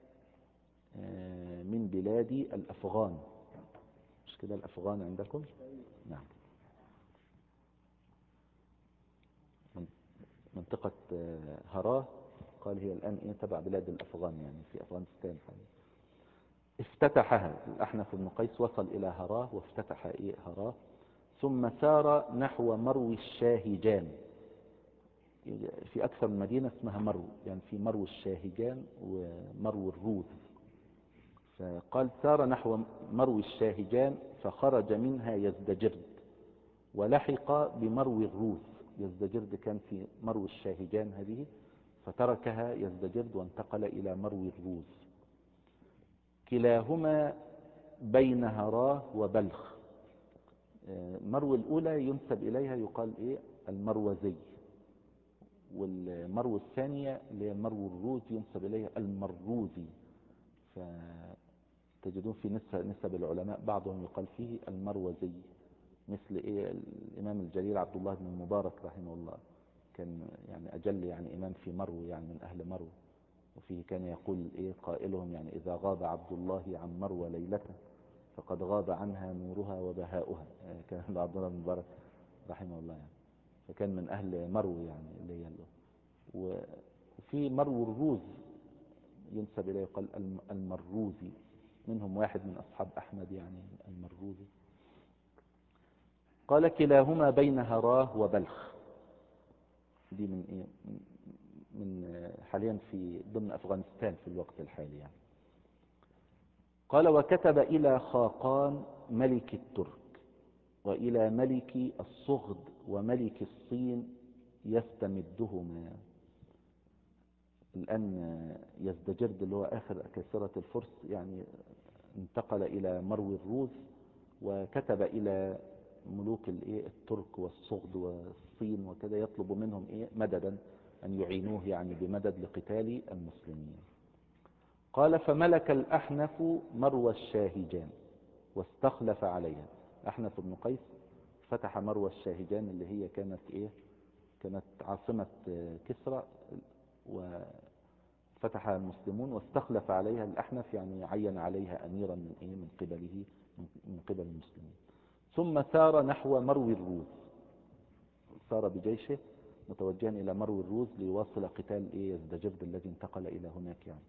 من بلاد الأفغان. مش كده الأفغان عندكم؟ نعم. منطقة هراه قال هي الآن تبع بلاد الأفغان يعني في أفغانستان. افتتحها الأحنف بن قيس، وصل إلى هراه وافتتح هراه، ثم سار نحو مرو الشاهجان. في أكثر من مدينة اسمها مرو، يعني في مرو الشاهجان ومرو الروذ. فقال سار نحو مرو الشاهجان فخرج منها يزدجرد ولحق بمرو الروذ. يزدجرد كان في مرو الشاهجان هذه، فتركها يزدجرد وانتقل إلى مرو الروذ. كلاهما بين هراه وبلخ. مرو الأولى ينسب إليها يقال المروزي، والمرو الثانية اللي هي مرو الروذ ينسب إليها المروزي. فتجدون في نسب العلماء بعضهم يقال فيه المروزي، مثل الإمام الجليل عبد الله بن المبارك رحمه الله، كان يعني أجل يعني إمام في مرو، يعني من أهل مرو. وفيه كان يقول قائلهم يعني إذا غاب عبد الله عن مرو ليلة فقد غاب عنها نورها وبهاؤها. كان عبد الله بن المبارك رحمه الله يعني، فكان من أهل مرو يعني اللي هي وفي مرو الروذ ينسب إليه يقال المروزي، منهم واحد من أصحاب أحمد يعني المروزي. قال كلاهما بين هراه وبلخ. دي من حاليا في ضمن أفغانستان في الوقت الحالي يعني. قال وكتب إلى خاقان ملك الترك وإلى ملك الصغد وملك الصين يستمدهما. الآن يزدجرد اللي هو آخر كسرة الفرس يعني انتقل إلى مرو الروذ، وكتب إلى ملوك الترك والصغد والصين وكذا يطلب منهم مددا أن يعينوه يعني بمدد لقتال المسلمين. قال فملك الأحنف مرو الشاهجان واستخلف عليها. أحنف بن قيس فتح مرو الشاهجان اللي هي كانت عاصمة كسرى، وفتحها المسلمون واستخلف عليها الأحنف، يعني عين عليها أميرا من قبله من قبل المسلمين. ثم سار نحو مرو الروذ، سار بجيشه متوجها إلى مرو الروذ ليواصل قتال يزدجرد الذي انتقل إلى هناك يعني.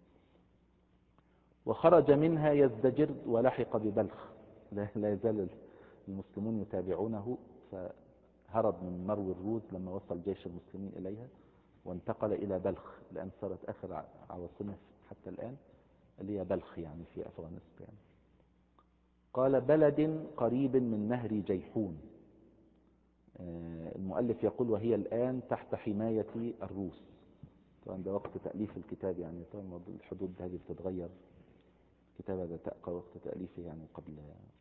وخرج منها يزدجرد ولحق ببلخ، لا يزال المسلمون يتابعونه، فهرب من مرو الروذ لما وصل جيش المسلمين إليها وانتقل إلى بلخ. الآن صارت آخر عواصمه حتى الآن اللي هي بلخ يعني في أفغانستان. قال بلد قريب من نهر جيحون. المؤلف يقول وهي الآن تحت حماية الروس. طبعا ده وقت تأليف الكتاب يعني، طبعا الحدود هذه بتتغير. الكتاب هذا تأقى وقت تأليفه يعني قبل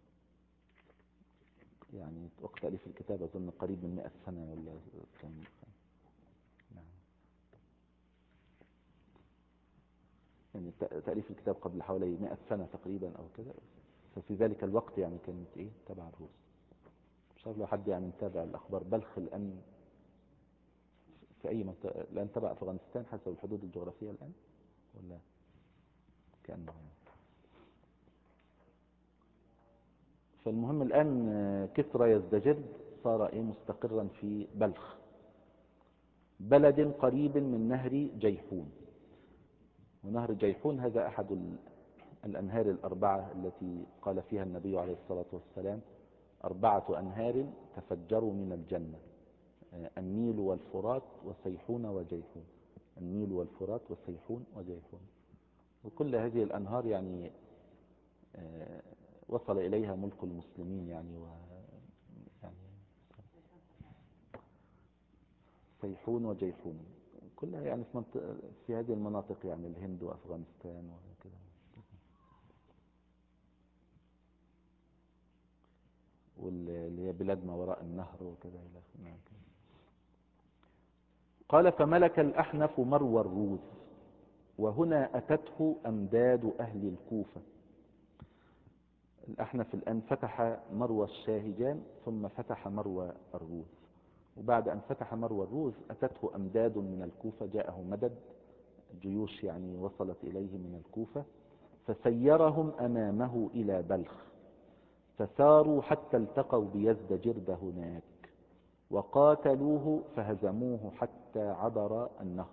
يعني وقت تأليف الكتاب أظن قريب من 100 سنة ولا كم. نعم. يعني تأليف الكتاب قبل حوالي 100 سنة تقريبا أو كذا، ففي ذلك الوقت يعني كانت تبع الروس. مش عارف لو حد يعني متابع الأخبار. بلخ الآن في أي منطقة الآن؟ تبع أفغانستان حسب الحدود الجغرافية الآن ولا كأنه يعني. فالمهم الآن كسرى يزدجرد صار مستقرا في بلخ، بلد قريب من نهر جيحون. ونهر جيحون هذا أحد الأنهار الأربعة التي قال فيها النبي عليه الصلاة والسلام 4 أنهار تفجروا من الجنة: النيل والفرات وسيحون وجيحون. النيل والفرات وسيحون وجيحون. وكل هذه الأنهار يعني وصل إليها ملك المسلمين يعني يعني سيحون وجيحون كلها يعني في هذه المناطق يعني الهند وأفغانستان وكذا. واللي هي بلاد ما وراء النهر وكذا إلى آخره. نعم. قال فملك الأحنف مروى الروذ، وهنا أتته أمداد أهل الكوفة. الأحنف الآن فتح مروى الشاهجان ثم فتح مروى الروذ، وبعد أن فتح مروى الروذ أتته أمداد من الكوفة، جاءه مدد جيوش يعني وصلت إليه من الكوفة، فسيرهم أمامه إلى بلخ، فساروا حتى التقوا بيزدجرد هناك وقاتلوه فهزموه حتى عبر النهر.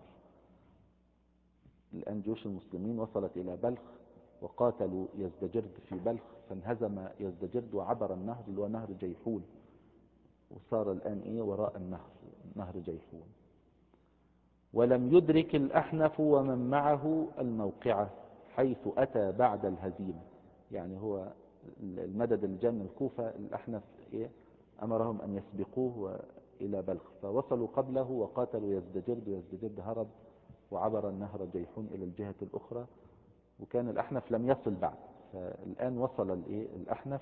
الآن جيوش المسلمين وصلت إلى بلخ وقاتلوا يزدجرد في بلخ، فانهزم يزدجرد وعبر النهر اللي هو نهر جيحون، وصار الآن وراء النهر، نهر جيحون. ولم يدرك الأحنف ومن معه الموقعة حيث أتى بعد الهزيمة. يعني هو المدد اللي جاء من الكوفة، الأحنف أمرهم أن يسبقوه إلى بلخ، فوصلوا قبله وقاتلوا يزدجرد، ويزدجرد هرب وعبر النهر جيحون إلى الجهة الأخرى، وكان الأحنف لم يصل بعد. فالآن وصل الأحنف،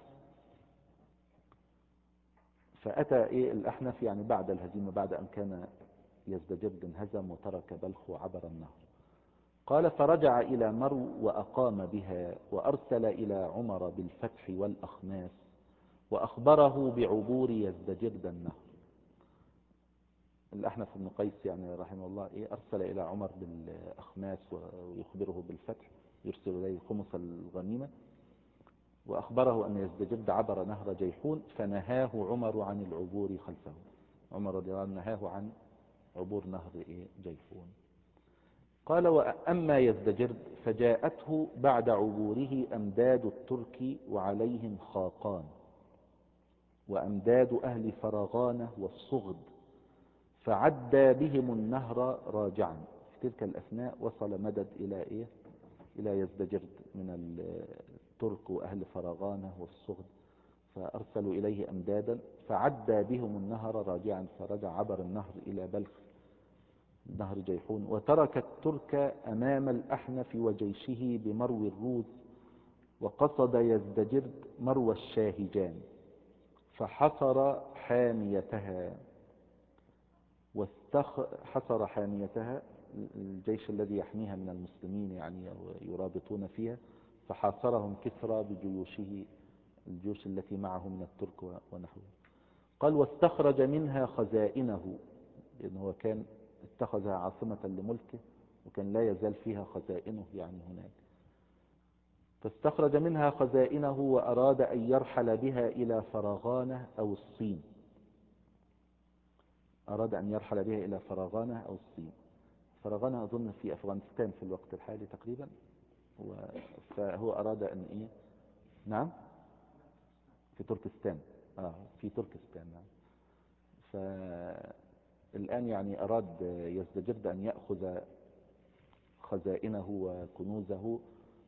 فأتى الأحنف يعني بعد الهزيمة، بعد أن كان يزدجرد انهزم وترك بلخ وعبر النهر. قال فرجع إلى مرو وأقام بها، وأرسل إلى عمر بالفتح والأخماس، وأخبره بعبور يزدجرد النهر. الأحنف بن قيس يعني رحمه الله أرسل إلى عمر بالأخماس ويخبره بالفتح، يرسل إليه خمس الغنيمة، وأخبره أن يزدجرد عبر نهر جيحون، فنهاه عمر عن العبور خلفه. عمر رضي الله عنه نهاه عن عبور نهر جيحون. قال وأما يزدجرد فجاءته بعد عبوره أمداد الترك وعليهم خاقان، وأمداد أهل فرغانة والصغد، فعدى بهم النهر راجعا. في تلك الأثناء وصل مدد إلى يزدجرد من الترك وأهل فرغانة والصغد، فأرسلوا إليه أمدادا، فعدى بهم النهر راجعا، فرجع عبر النهر إلى بلخ نهر جيحون، وترك الترك أمام الأحنف وجيشه بمروي الروذ، وقصد يزدجرد مروى الشاهجان، فحصر حاميتها حصر حاميتها، الجيش الذي يحميها من المسلمين يعني يرابطون فيها، فحاصرهم كسرى بجيوشه، الجيوش التي معه من الترك ونحوه. قال واستخرج منها خزائنه، لأنه هو كان اتخذها عاصمة لملكه، وكان لا يزال فيها خزائنه يعني هناك. فاستخرج منها خزائنه وأراد أن يرحل بها إلى فرغانة أو الصين. أراد أن يرحل بها إلى فرغانة أو الصين. فرغانة أظن في أفغانستان في الوقت الحالي تقريبا، فهو أراد أن نعم في تركستان. في تركستان نعم. فالآن يعني أراد يزدجرد أن يأخذ خزائنه وكنوزه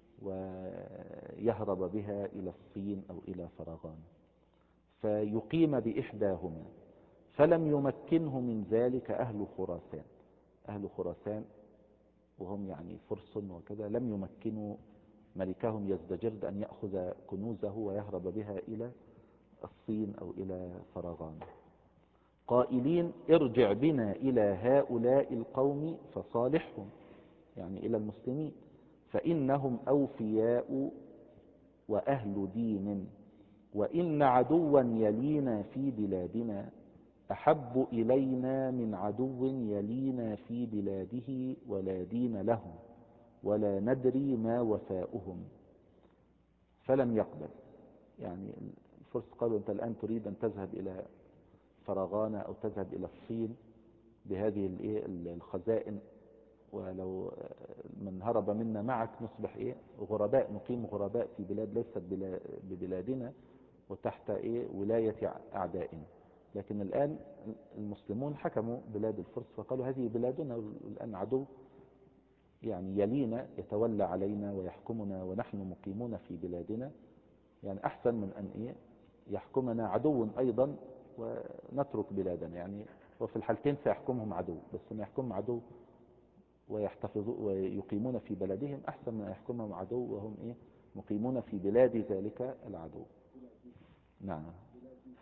ويهرب بها إلى الصين أو إلى فرغان، فيقيم بإحداهما، فلم يمكنه من ذلك أهل خراسان. أهل خراسان وهم يعني فرس وكذا، لم يمكنوا ملكهم يزدجرد أن يأخذ كنوزه ويهرب بها إلى الصين أو إلى فرغان، قائلين ارجع بنا إلى هؤلاء القوم فصالحهم، يعني إلى المسلمين، فإنهم أوفياء وأهل دين، وإن عدوا يلينا في بلادنا أحب إلينا من عدو يلينا في بلاده ولا دين لهم ولا ندري ما وفاؤهم. فلم يقبل. يعني الفرس قالوا أنت الآن تريد أن تذهب إلى فرغانة أو تذهب إلى الصين بهذه الخزائن، ولو من هرب منا معك نصبح غرباء، نقيم غرباء في بلاد ليست ببلادنا وتحت ولاية أعدائنا. لكن الآن المسلمون حكموا بلاد الفرس فقالوا هذه بلادنا، الآن عدو يعني يلينا يتولى علينا ويحكمنا ونحن مقيمون في بلادنا، يعني أحسن من أن يحكمنا عدو أيضا ونترك بلادنا. يعني وفي الحالتين سيحكمهم عدو، بس ما يحكمهم عدو ويحتفظوا ويقيمون في بلادهم أحسن من أن يحكمهم عدو وهم مقيمون في بلاد ذلك العدو. نعم.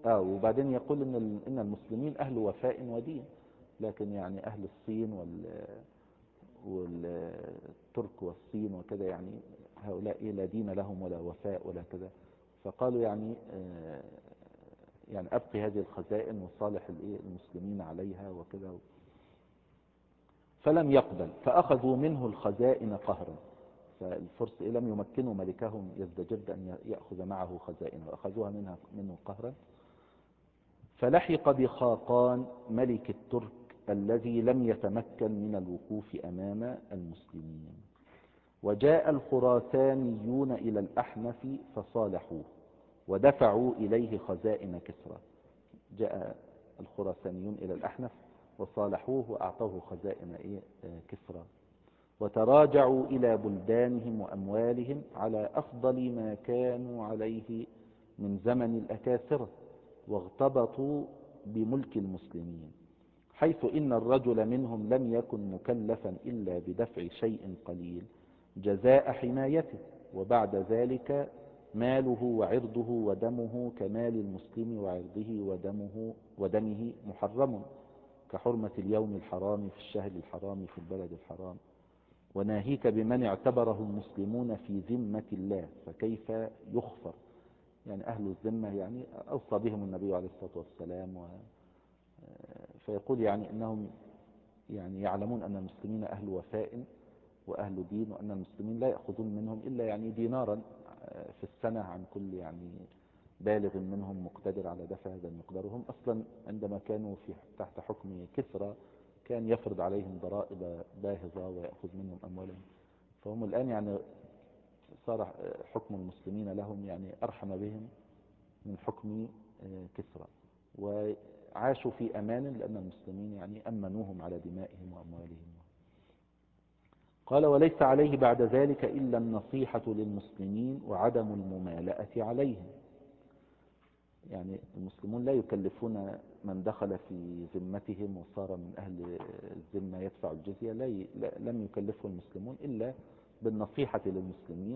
وبعدين يقول إن المسلمين أهل وفاء ودين، لكن يعني أهل الصين والترك والصين وكذا يعني هؤلاء لا دين لهم ولا وفاء ولا كذا. فقالوا يعني أبقي هذه الخزائن وصالح المسلمين عليها وكذا. فلم يقبل، فأخذوا منه الخزائن قهرا. فالفرس لم يمكنوا ملكهم يزدجرد أن يأخذ معه خزائن، وأخذوها منه قهرا. فلحق بخاقان ملك الترك الذي لم يتمكن من الوقوف أمام المسلمين. وجاء الخراسانيون إلى الأحنف فصالحوه ودفعوا إليه خزائن كسرى. جاء الخراسانيون إلى الأحنف وصالحوه وأعطوه خزائن كسرى، وتراجعوا إلى بلدانهم وأموالهم على أفضل ما كانوا عليه من زمن الأكاسرة، واغتبطوا بملك المسلمين، حيث إن الرجل منهم لم يكن مكلفا إلا بدفع شيء قليل جزاء حمايته، وبعد ذلك ماله وعرضه ودمه كمال المسلم وعرضه ودمه محرم، كحرمة اليوم الحرام في الشهر الحرام في البلد الحرام، وناهيك بمن اعتبره المسلمون في ذمة الله فكيف يخفر. يعني أهل الذمة يعني أوصى بهم النبي عليه الصلاة والسلام، فيقول يعني أنهم يعني يعلمون أن المسلمين أهل وفاء وأهل دين، وأن المسلمين لا يأخذون منهم إلا يعني دينارا في السنة عن كل يعني بالغ منهم مقتدر على دفع هذا المقدار. وهم أصلا عندما كانوا تحت حكم كسرى كان يفرض عليهم ضرائب باهظة ويأخذ منهم أموالهم. فهم الآن يعني صار حكم المسلمين لهم يعني أرحم بهم من حكم كسرى، وعاشوا في أمان لأن المسلمين يعني أمنوهم على دمائهم وأموالهم. قال: وليس عليه بعد ذلك إلا النصيحة للمسلمين وعدم الممالأة عليهم. يعني المسلمون لا يكلفون من دخل في ذمتهم وصار من أهل الذمة يدفع الجزية، لم يكلفه المسلمون إلا بالنصيحة للمسلمين،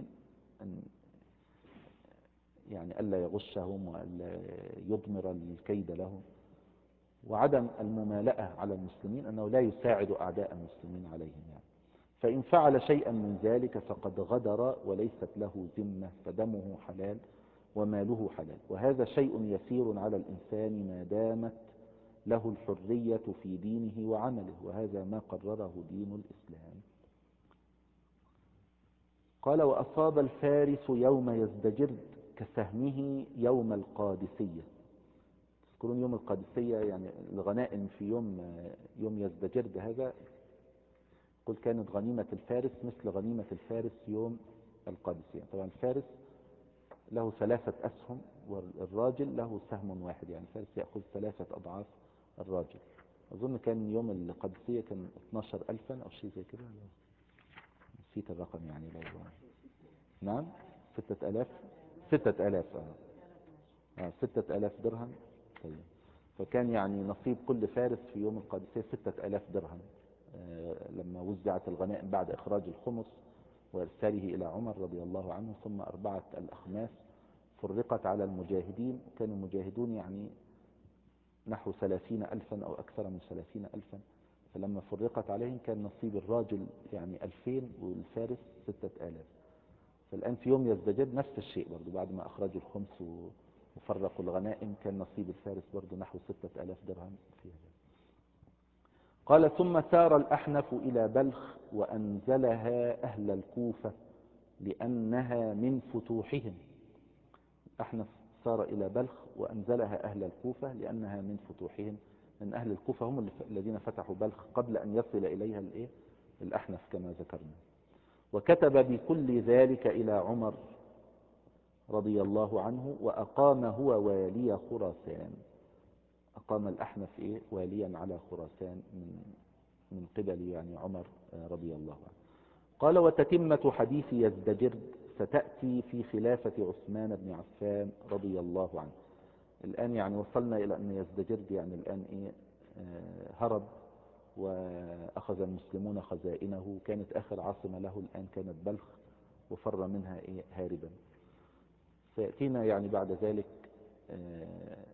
يعني ألا يغشهم وألا يضمر الكيد لهم، وعدم الممالأة على المسلمين أنه لا يساعد أعداء المسلمين عليهم. يعني فإن فعل شيئا من ذلك فقد غدر وليست له ذمة، فدمه حلال وماله حلال، وهذا شيء يسير على الإنسان ما دامت له الحرية في دينه وعمله، وهذا ما قرره دين الإسلام. قال: وأصاب الفارس يوم يزدجرد كسهمه يوم القادسية. تذكرون يوم القادسية؟ يعني الغنائم في يوم يزدجرد هذا قل كانت غنيمة الفارس مثل غنيمة الفارس يوم القادسية. طبعا الفارس له 3 أسهم والراجل له سهم واحد، يعني الفارس يأخذ 3 أضعاف الراجل. أظن كان يوم القادسية كان 12,000 أو شيء زي كده، نسيت الرقم يعني. نعم 6,000 6,000 درهم. طيب، فكان يعني نصيب كل فارس في يوم القادسية 6,000 درهم لما وزعت الغنائم بعد إخراج الخمس وإرساله إلى عمر رضي الله عنه، ثم 4 الأخماس فرقت على المجاهدين. كانوا المجاهدون يعني نحو 30,000 أو أكثر من 30,000، فلما فرقت عليهم كان نصيب الراجل يعني 2000 والفارس 6,000. فالآن في يوم يزدجر نفس الشيء برضو، بعد ما أخرجوا الخمس وفرقوا الغنائم كان نصيب الفارس برضو نحو 6,000 درهم فيها. قال: ثم سار الأحنف إلى بلخ وأنزلها أهل الكوفة لأنها من فتوحهم. أحنف سار إلى بلخ وأنزلها أهل الكوفة لأنها من فتوحهم، لأن أهل الكوفة هم الذين فتحوا بلخ قبل أن يصل إليها الأحنف كما ذكرنا. وكتب بكل ذلك إلى عمر رضي الله عنه، وأقام هو والي خراسان. أقام الأحنف واليا على خراسان من قبل يعني عمر رضي الله عنه. قال: وتتمة حديث يزدجرد ستأتي في خلافة عثمان بن عفان رضي الله عنه. الآن يعني وصلنا إلى أن يزدجرد يعني الآن هرب وأخذ المسلمون خزائنه، كانت آخر عاصمة له الآن كانت بلخ وفر منها هاربا. سيأتينا يعني بعد ذلك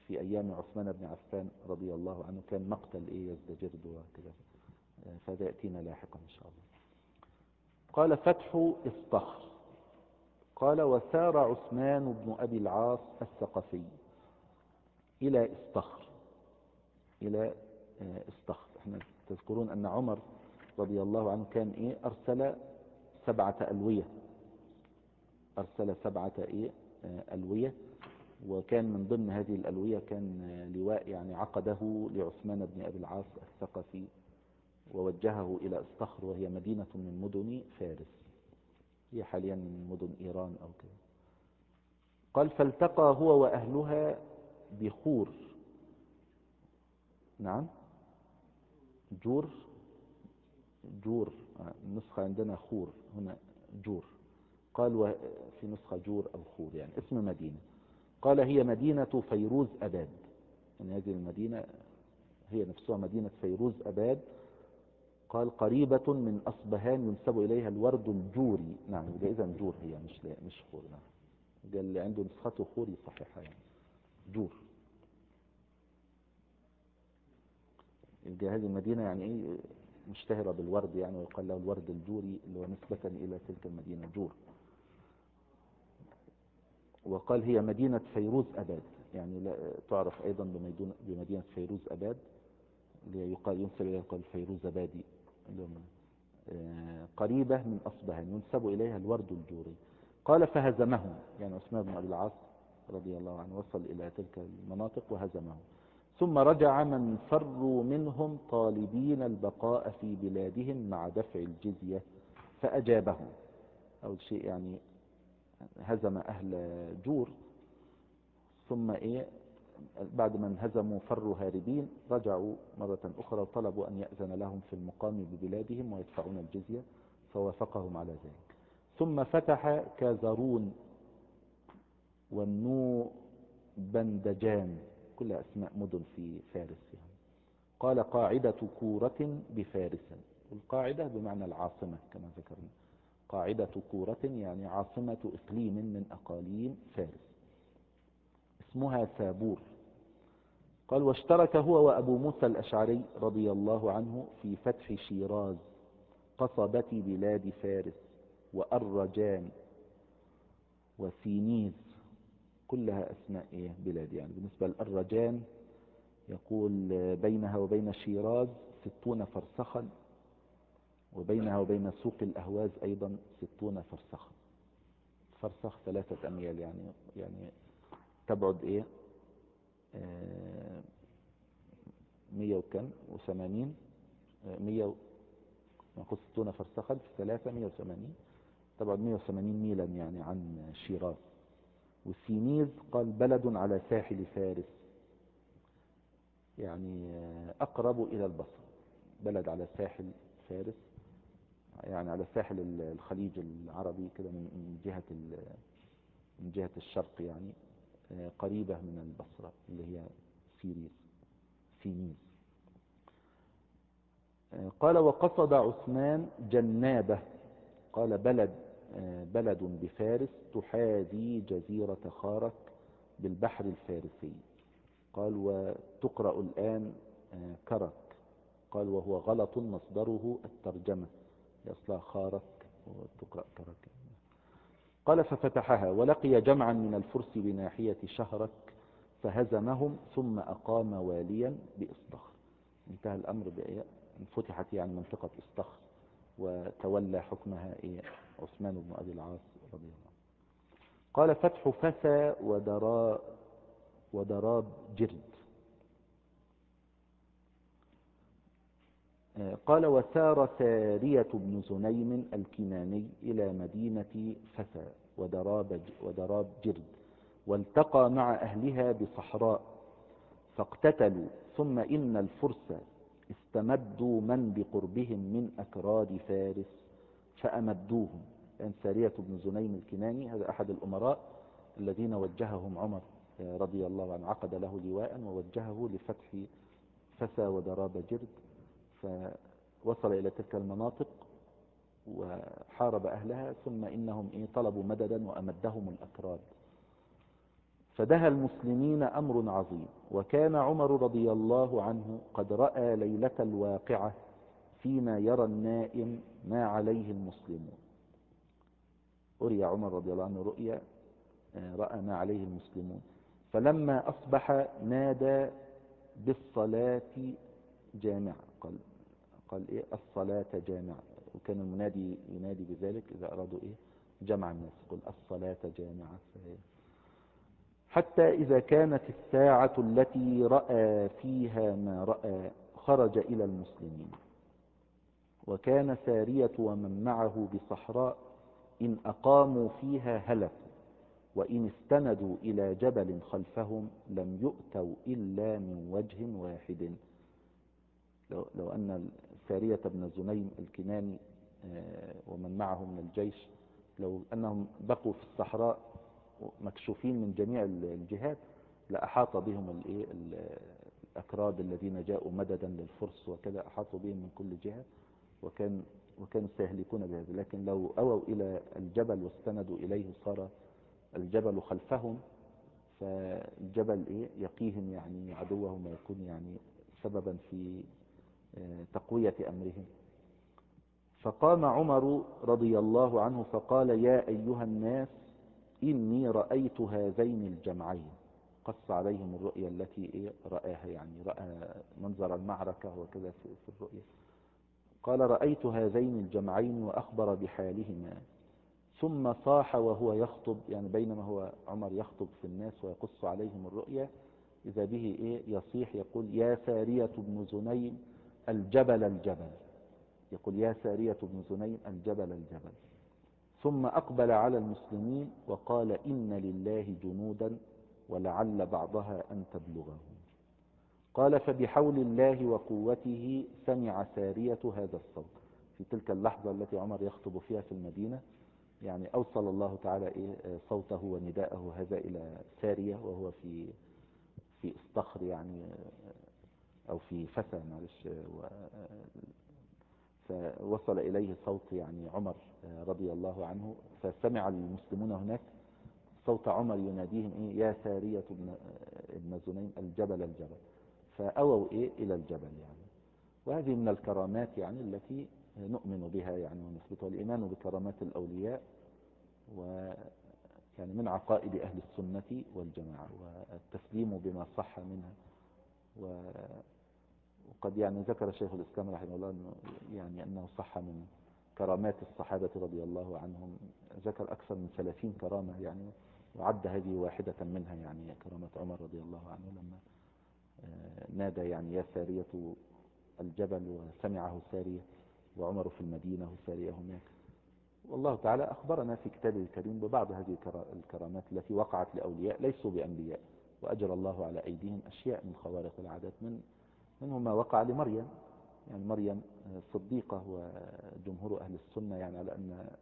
في أيام عثمان بن عفان رضي الله عنه كان مقتل يزدجرد وكذا، فهذا يأتينا لاحقا إن شاء الله. قال فتح اسطخر. قال وسار عثمان بن أبي العاص الثقفي إلى اسطخر، إلى اسطخر. احنا تذكرون أن عمر رضي الله عنه كان أرسل 7 ألوية، أرسل 7 ألوية، وكان من ضمن هذه الألوية كان لواء يعني عقده لعثمان بن أبي العاص الثقفي، ووجهه إلى اسطخر، وهي مدينة من مدن فارس، هي حاليا من مدن إيران أو كذا. قال فالتقى هو وأهلها بخور. نعم، جور، جور، النسخة عندنا خور، هنا جور. قال في نسخة جور أو خور، يعني اسم مدينة. قال هي مدينة فيروز أباد، يعني هذه المدينة هي نفسها مدينة فيروز أباد. قال قريبة من أصبهان ينسب إليها الورد الجوري. نعم، إذا جور هي مش خور. نعم، قال اللي عنده نسخته خور يصححها، يعني جور. يبقى هذه المدينة يعني مشتهرة بالورد، يعني ويقال له الورد الجوري، اللي هو نسبة إلى تلك المدينة جور. وقال هي مدينة فيروز أباد، يعني لا تعرف أيضا بمدينة فيروز أباد، اللي يقال ينسب إليها قال فيروز أبادي، قريبة من أصبهان ينسب إليها الورد الجوري. قال فهزمهم، يعني عثمان بن أبي العاص رضي الله عنه وصل إلى تلك المناطق وهزمهم. ثم رجع من فروا منهم طالبين البقاء في بلادهم مع دفع الجزية فأجابهم. أول شيء يعني هزم أهل جور، ثم بعد ما انهزموا فروا هاربين، رجعوا مرة أخرى وطلبوا أن يأذن لهم في المقام ببلادهم ويدفعون الجزية، فوافقهم على ذلك. ثم فتح كازرون والنوبندجان، كل أسماء مدن في فارس يعني. قال قاعدة كورة بفارس، القاعدة بمعنى العاصمة كما ذكرنا، قاعدة كورة يعني عاصمة إقليم من أقاليم فارس، اسمها سابور. قال واشترك هو وأبو موسى الأشعري رضي الله عنه في فتح شيراز قصبة بلاد فارس وأرجان وسينيز، كلها أسماء بلاد. يعني بالنسبة للأرجان يقول بينها وبين شيراز 60 فرسخا، وبينها وبين سوق الأهواز أيضا 60 فرسخا. فرسخ 3 أميال، يعني تبعد 100 وكم و80، 100 نقول 60 فرسخا في 3 180، تبعد 180 ميلا يعني عن شيراز. والسينيز قال بلد على ساحل فارس، يعني أقرب إلى البصرة، بلد على ساحل فارس، يعني على ساحل الخليج العربي كده، من جهة الشرق، يعني قريبة من البصرة اللي هي سينيز. قال وقصد عثمان جنابه. قال بلد بفارس تحاذي جزيرة خارك بالبحر الفارسي. قال وتقرأ الآن كرك. قال وهو غلط مصدره الترجمة، يصلها خارك وتقرأ كرك. قال ففتحها ولقي جمعا من الفرس بناحية شهرك فهزمهم، ثم أقام واليا بإصطخر. انتهى الأمر فتحت يعني منطقة إصطخر، وتولى حكمها عثمان بن أبي العاص رضي الله عنه. قال فتح فسا ودراب جرد. قال وسار سارية بن زنيم الكناني إلى مدينة فسا ودراب جرد، والتقى مع أهلها بصحراء فاقتتلوا. ثم إن الفرس استمدوا من بقربهم من أكراد فارس فأمدوهم. يعني سارية بن زنيم الكناني هذا أحد الأمراء الذين وجههم عمر رضي الله عنه، عقد له لواء ووجهه لفتح فسا ودراب جرد، فوصل إلى تلك المناطق وحارب أهلها. ثم إنهم طلبوا مددا وأمدهم الأكراد، فدها المسلمين أمر عظيم. وكان عمر رضي الله عنه قد رأى ليلة الواقعة فيما يرى النائم ما عليه المسلمون. أري عمر رضي الله عنه رؤيا رأى ما عليه المسلمون. فلما أصبح نادى بالصلاة جامعة. قال إيه؟ الصلاة جامعة. وكان المنادي ينادي بذلك إذا أرادوا إيه؟ جمع الناس، قل الصلاة جامعة. حتى إذا كانت الساعة التي رأى فيها ما رأى خرج إلى المسلمين. وكان سارية ومن معه بصحراء إن أقاموا فيها هلكوا، وإن استندوا إلى جبل خلفهم لم يؤتوا إلا من وجه واحد. لو أن سارية بن زنيم الكناني ومن معه من الجيش لو أنهم بقوا في الصحراء مكشوفين من جميع الجهات لأحاط بهم الأكراد الذين جاءوا مددا للفرس وكذا، أحاطوا بهم من كل جهة وكانوا سيهلكون بهذا. لكن لو أووا إلى الجبل واستندوا إليه صار الجبل خلفهم، فالجبل يقيهم يعني عدوهم ويكون يعني سببا في تقوية أمرهم. فقام عمر رضي الله عنه فقال يا أيها الناس إني رأيت هذين الجمعين. قص عليهم الرؤيا التي رآها، يعني رأى منظر المعركة وكذا في الرؤيا. قال رأيت هذين الجمعين وأخبر بحالهما. ثم صاح وهو يخطب، يعني بينما هو عمر يخطب في الناس ويقص عليهم الرؤيا إذا به يصيح يقول يا سارية بن زنيم الجبل الجبل. يقول يا سارية بن زنيم الجبل الجبل. ثم أقبل على المسلمين وقال إن لله جنودا ولعل بعضها أن تبلغه. قال فبحول الله وقوته سمع سارية هذا الصوت. في تلك اللحظة التي عمر يخطب فيها في المدينة يعني أوصل الله تعالى صوته ونداءه هذا إلى سارية وهو في استخر يعني أو في فتى معلش، فوصل إليه صوت يعني عمر رضي الله عنه. فسمع المسلمون هناك صوت عمر يناديهم يا سارية ابن زنيم الجبل الجبل. فأووا إلى الجبل يعني. وهذه من الكرامات يعني التي نؤمن بها يعني ونثبتها. الإيمان بكرامات الأولياء ويعني من عقائد أهل السنة والجماعة، والتسليم بما صح منها. وقد يعني ذكر شيخ الإسلام رحمه الله أنه صح من كرامات الصحابة رضي الله عنهم، ذكر أكثر من 30 كرامة يعني، وعد هذه واحدة منها يعني كرامة عمر رضي الله عنه لما نادى يعني يا سارية الجبل وسمعه سارية وعمر في المدينة وسارية هناك. والله تعالى أخبرنا في كتابه الكريم ببعض هذه الكرامات التي وقعت لأولياء ليسوا بأنبياء، وأجرى الله على أيديهم أشياء من خوارق العادات. منهم ما وقع لمريم، يعني مريم صديقة، وجمهور أهل السنة يعني على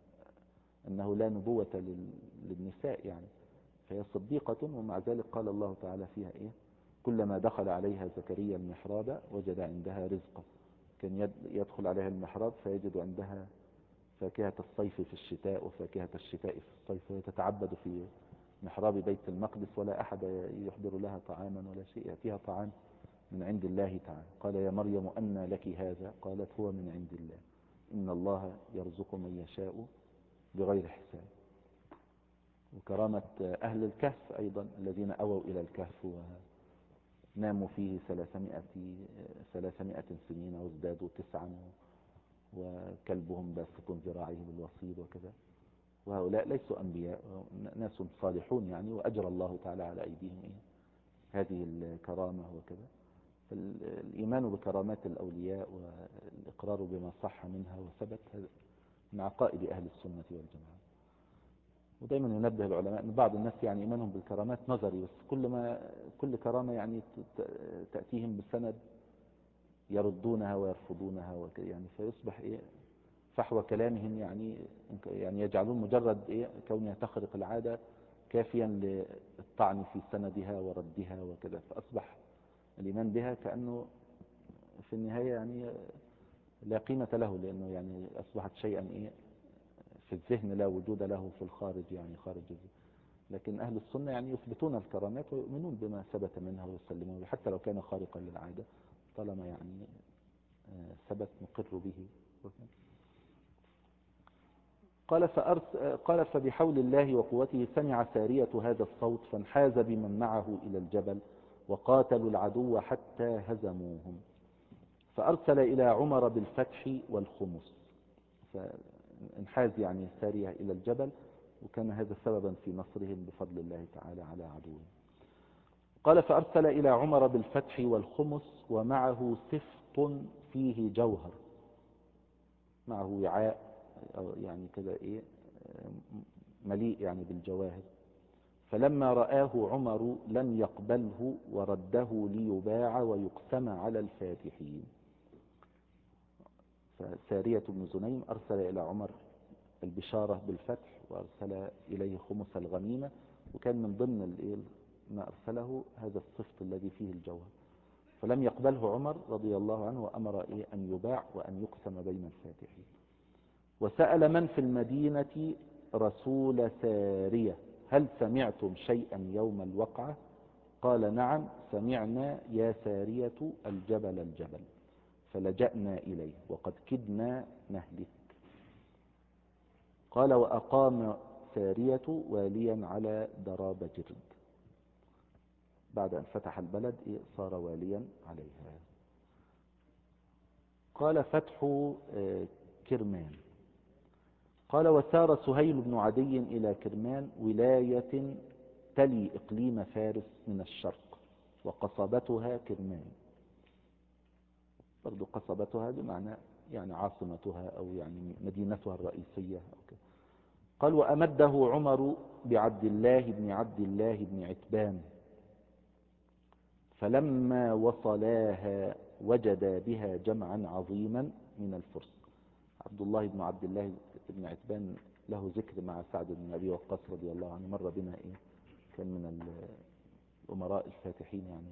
أنه لا نبوة للنساء يعني، فهي صديقة ومع ذلك قال الله تعالى فيها كلما دخل عليها زكريا المحراب وجد عندها رزقا. كان يدخل عليها المحراب فيجد عندها فاكهة الصيف في الشتاء وفاكهة الشتاء في الصيف، وهي تتعبد في محراب بيت المقدس ولا أحد يحضر لها طعاما ولا شيء، يأتيها طعام من عند الله تعالى. قال يا مريم أنى لك هذا؟ قالت هو من عند الله إن الله يرزق من يشاء بغير حساب. وكرامة أهل الكهف أيضا الذين أووا إلى الكهف وناموا فيه 300 سنين وازدادوا 9 وكلبهم باسط ذراعيه بالوصيد وكذا. وهؤلاء ليسوا أنبياء، ناس صالحون يعني، وأجرى الله تعالى على أيديهم هذه الكرامة وكذا. فالإيمان بكرامات الأولياء والإقرار بما صح منها وثبت من عقائد أهل السنة والجماعة. ودائما ينبه العلماء أن بعض الناس يعني إيمانهم بالكرامات نظري بس، كل كرامة يعني تأتيهم بسند يردونها ويرفضونها يعني، فيصبح فحوى كلامهم يعني يجعلون مجرد كونها تخرق العادة كافيا للطعن في سندها وردها وكذا. فأصبح الإيمان بها كأنه في النهاية يعني لا قيمة له، لأنه يعني أصبحت شيئا في الذهن لا وجود له في الخارج، يعني خارج الذهن. لكن أهل السنة يعني يثبتون الكرامات ويؤمنون بما ثبت منها ويسلمون به حتى لو كان خارقا للعادة، طالما يعني ثبت نقر به. قال فبحول الله وقوته سمع سارية هذا الصوت فانحاز بمن معه إلى الجبل وقاتلوا العدو حتى هزموهم، فأرسل إلى عمر بالفتح والخمس. فانحاز يعني سارية إلى الجبل، وكان هذا سببا في نصرهم بفضل الله تعالى على عدوهم. قال فأرسل إلى عمر بالفتح والخمس ومعه سفط فيه جوهر، معه وعاء يعني كذا إيه مليء يعني بالجواهر. فلما رآه عمر لم يقبله ورده ليباع ويقسم على الفاتحين. فسارية بن زنيم أرسل إلى عمر البشارة بالفتح وأرسل إليه خمس الغنيمة، وكان من ضمن ما أرسله هذا الصفت الذي فيه الجوهر، فلم يقبله عمر رضي الله عنه وأمر أن يباع وأن يقسم بين الفاتحين. وسأل من في المدينة رسول سارية هل سمعتم شيئا يوم الوقعة؟ قال نعم سمعنا يا سارية الجبل الجبل، فلجأنا إليه وقد كدنا نهلك. قال وأقام سارية واليا على دراب جرد، بعد أن فتح البلد صار واليا عليها. قال فتح كرمان. قال وسار سهيل بن عدي إلى كرمان ولاية تلي إقليم فارس من الشرق، وقصبتها كرمان، برضو قصبتها بمعنى يعني عاصمتها أو يعني مدينتها الرئيسية أو كده. قال وأمده عمر بعبد الله بن عتبان، فلما وصلاها وجدا بها جمعا عظيما من الفرس. عبد الله بن عتبان له ذكر مع سعد بن أبي وقاص رضي الله عنه، مر بنا كان من الأمراء الفاتحين يعني،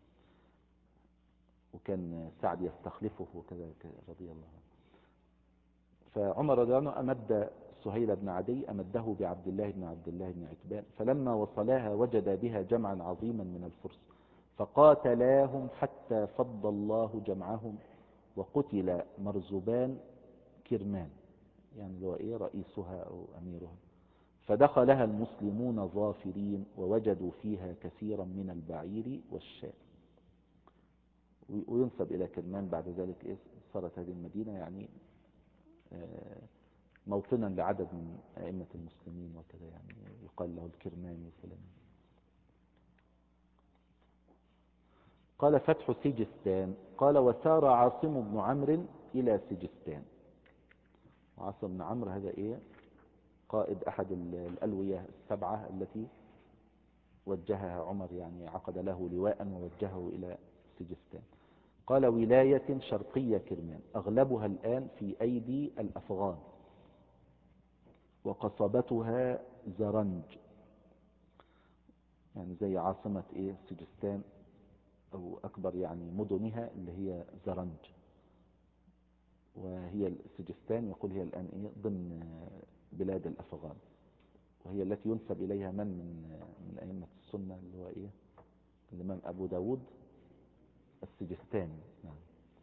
وكان سعد يستخلفه وكذا رضي الله عنه. فعمر رضي الله عنه أمد سهيل بن عدي أمده بعبد الله بن عتبان، فلما وصلاها وجد بها جمعا عظيما من الفرس، فقاتلاهم حتى فض الله جمعهم، وقتل مرزبان كرمان يعني اللي هو رئيسها أو أميرها، فدخلها المسلمون ظافرين ووجدوا فيها كثيرا من البعير والشاة. وينسب إلى كرمان بعد ذلك صارت هذه المدينة يعني موطنا لعدد من أئمة المسلمين وكذا، يعني يقال له الكرماني الفلاني. قال فتح سجستان. قال وسار عاصم بن عمرو إلى سجستان. عاصم بن عمرو هذا قائد أحد الألوية السبعة التي وجهها عمر، يعني عقد له لواء ووجهه إلى سجستان. قال ولاية شرقية كرمان أغلبها الآن في أيدي الأفغان، وقصبتها زرنج، يعني زي عاصمة سجستان أو أكبر يعني مدنها اللي هي زرنج، وهي سجستان يقول هي الآن ضمن بلاد الأفغان، وهي التي ينسب إليها من أئمة السنة اللي هو الإمام أبو داود السجستاني، نعم.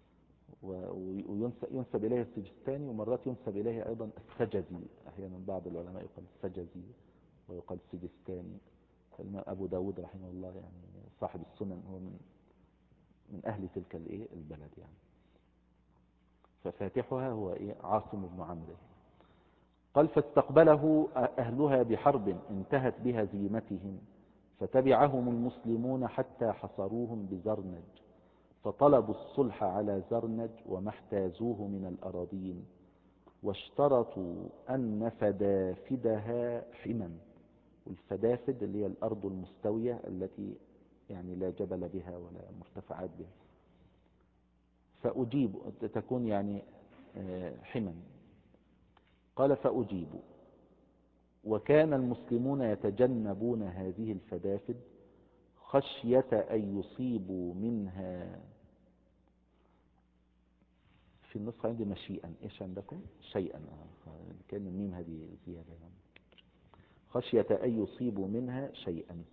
وينسب إليه السجستاني، ومرات ينسب إليه أيضا السجزي، أحيانا بعض العلماء يقال السجزي ويقال السجستاني. فالإمام أبو داود رحمه الله يعني صاحب السنن هو من أهل تلك البلد يعني. ففاتحها هو عاصم بن عمرو. قال فاستقبله أهلها بحرب انتهت بهزيمتهم، فتبعهم المسلمون حتى حصروهم بزرنج، فطلبوا الصلح على زرنج وما احتازوه من الأراضين، واشترطوا أن فدافدها حما. والفدافد اللي هي الأرض المستوية التي يعني لا جبل بها ولا مرتفعات بها، فأجيب تكون يعني حما. قال فأجيبوا، وكان المسلمون يتجنبون هذه الفدافد خشية أن يصيبوا منها، في النسخة عندي مشيئا، إيش عندكم؟ شيئا، كان الميم هذه زيادة يعني. خشية أن يصيبوا منها شيئا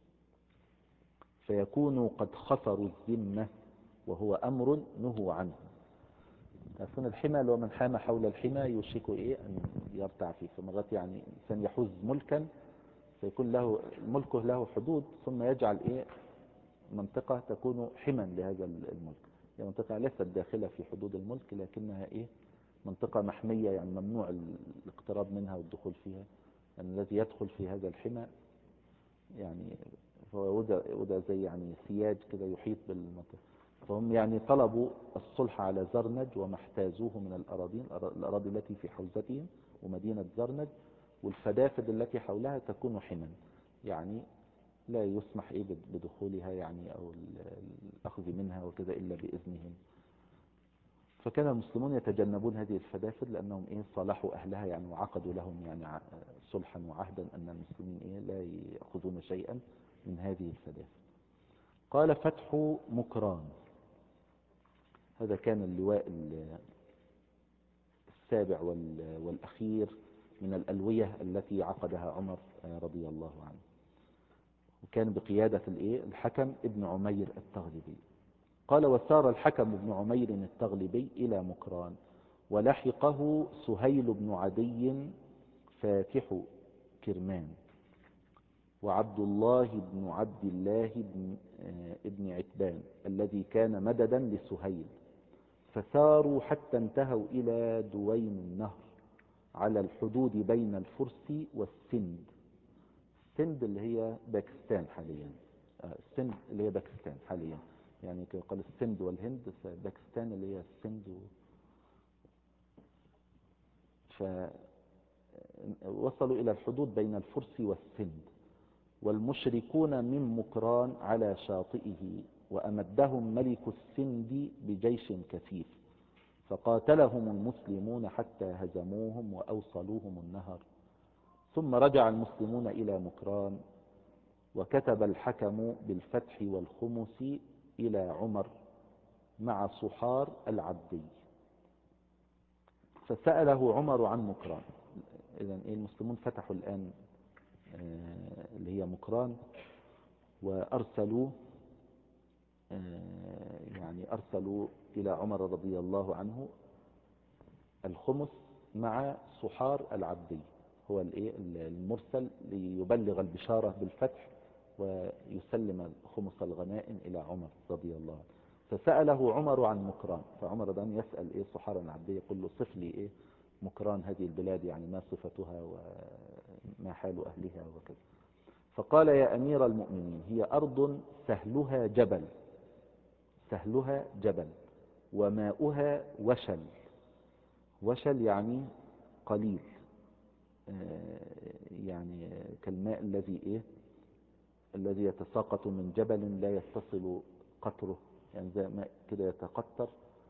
فيكونوا قد خسروا الذمة وهو أمر نهوا عنه. تعرفون الحمى لو من حام حول الحمى يوشك أن يرتع فيه. فمرات يعني إنسان يحوز ملكا فيكون له ملكه له حدود، ثم يجعل منطقة تكون حما لهذا الملك. هي منطقة ليست داخلة في حدود الملك، لكنها منطقة محمية، يعني ممنوع الاقتراب منها والدخول فيها. يعني الذي يدخل في هذا الحمى يعني هو وده زي يعني سياج كده يحيط بالمنطقة. فهم يعني طلبوا الصلح على زرنج وما احتازوه من الأراضي التي في حوزتهم ومدينة زرنج، والفدافد التي حولها تكون حما، يعني لا يسمح بدخولها يعني أو الأخذ منها وكذا إلا بإذنهم. فكان المسلمون يتجنبون هذه الفدافد لأنهم صالحوا أهلها يعني، وعقدوا لهم يعني صلحا وعهدا أن المسلمين لا يأخذون شيئا من هذه الفدافد. قال فتح مكران، هذا كان اللواء السابع والأخير من الألوية التي عقدها عمر رضي الله عنه، وكان بقيادة الحكم ابن عمير التغلبي. قال وسار الحكم بن عمير التغلبي إلى مكران، ولحقه سهيل بن عدي فاتح كرمان، وعبد الله بن عبد الله ابن عتبان الذي كان مددا لسهيل، فساروا حتى انتهوا إلى دوين النهر على الحدود بين الفرس والسند. السند اللي هي باكستان حاليا، السند اللي هي باكستان حاليا، يعني قال السند والهند، باكستان اللي هي السند فوصلوا إلى الحدود بين الفرس والسند، والمشركون من مكران على شاطئه، وأمدهم ملك السند بجيش كثيف، فقاتلهم المسلمون حتى هزموهم وأوصلوهم النهر. ثم رجع المسلمون إلى مكران، وكتب الحكم بالفتح والخمس إلى عمر مع صحار العبدي، فسأله عمر عن مكران. إذن المسلمون فتحوا الآن اللي هي مكران، وأرسلوا يعني أرسلوا إلى عمر رضي الله عنه الخمس مع صحار العبدي، هو المرسل ليبلغ البشارة بالفتح ويسلم خمس الغنائم إلى عمر رضي الله عنه. فسأله عمر عن مكران، فعمر دان يسأل صحار العبدي، يقول له صف لي مكران هذه البلاد، يعني ما صفتها وما حال أهلها وكذا. فقال يا أمير المؤمنين هي أرض سهلها جبل، سهلها جبل وماؤها وشل، وشل يعني قليل، يعني كالماء الذي يتساقط من جبل لا يتصل قطره، يعني زي ماء كده يتقطر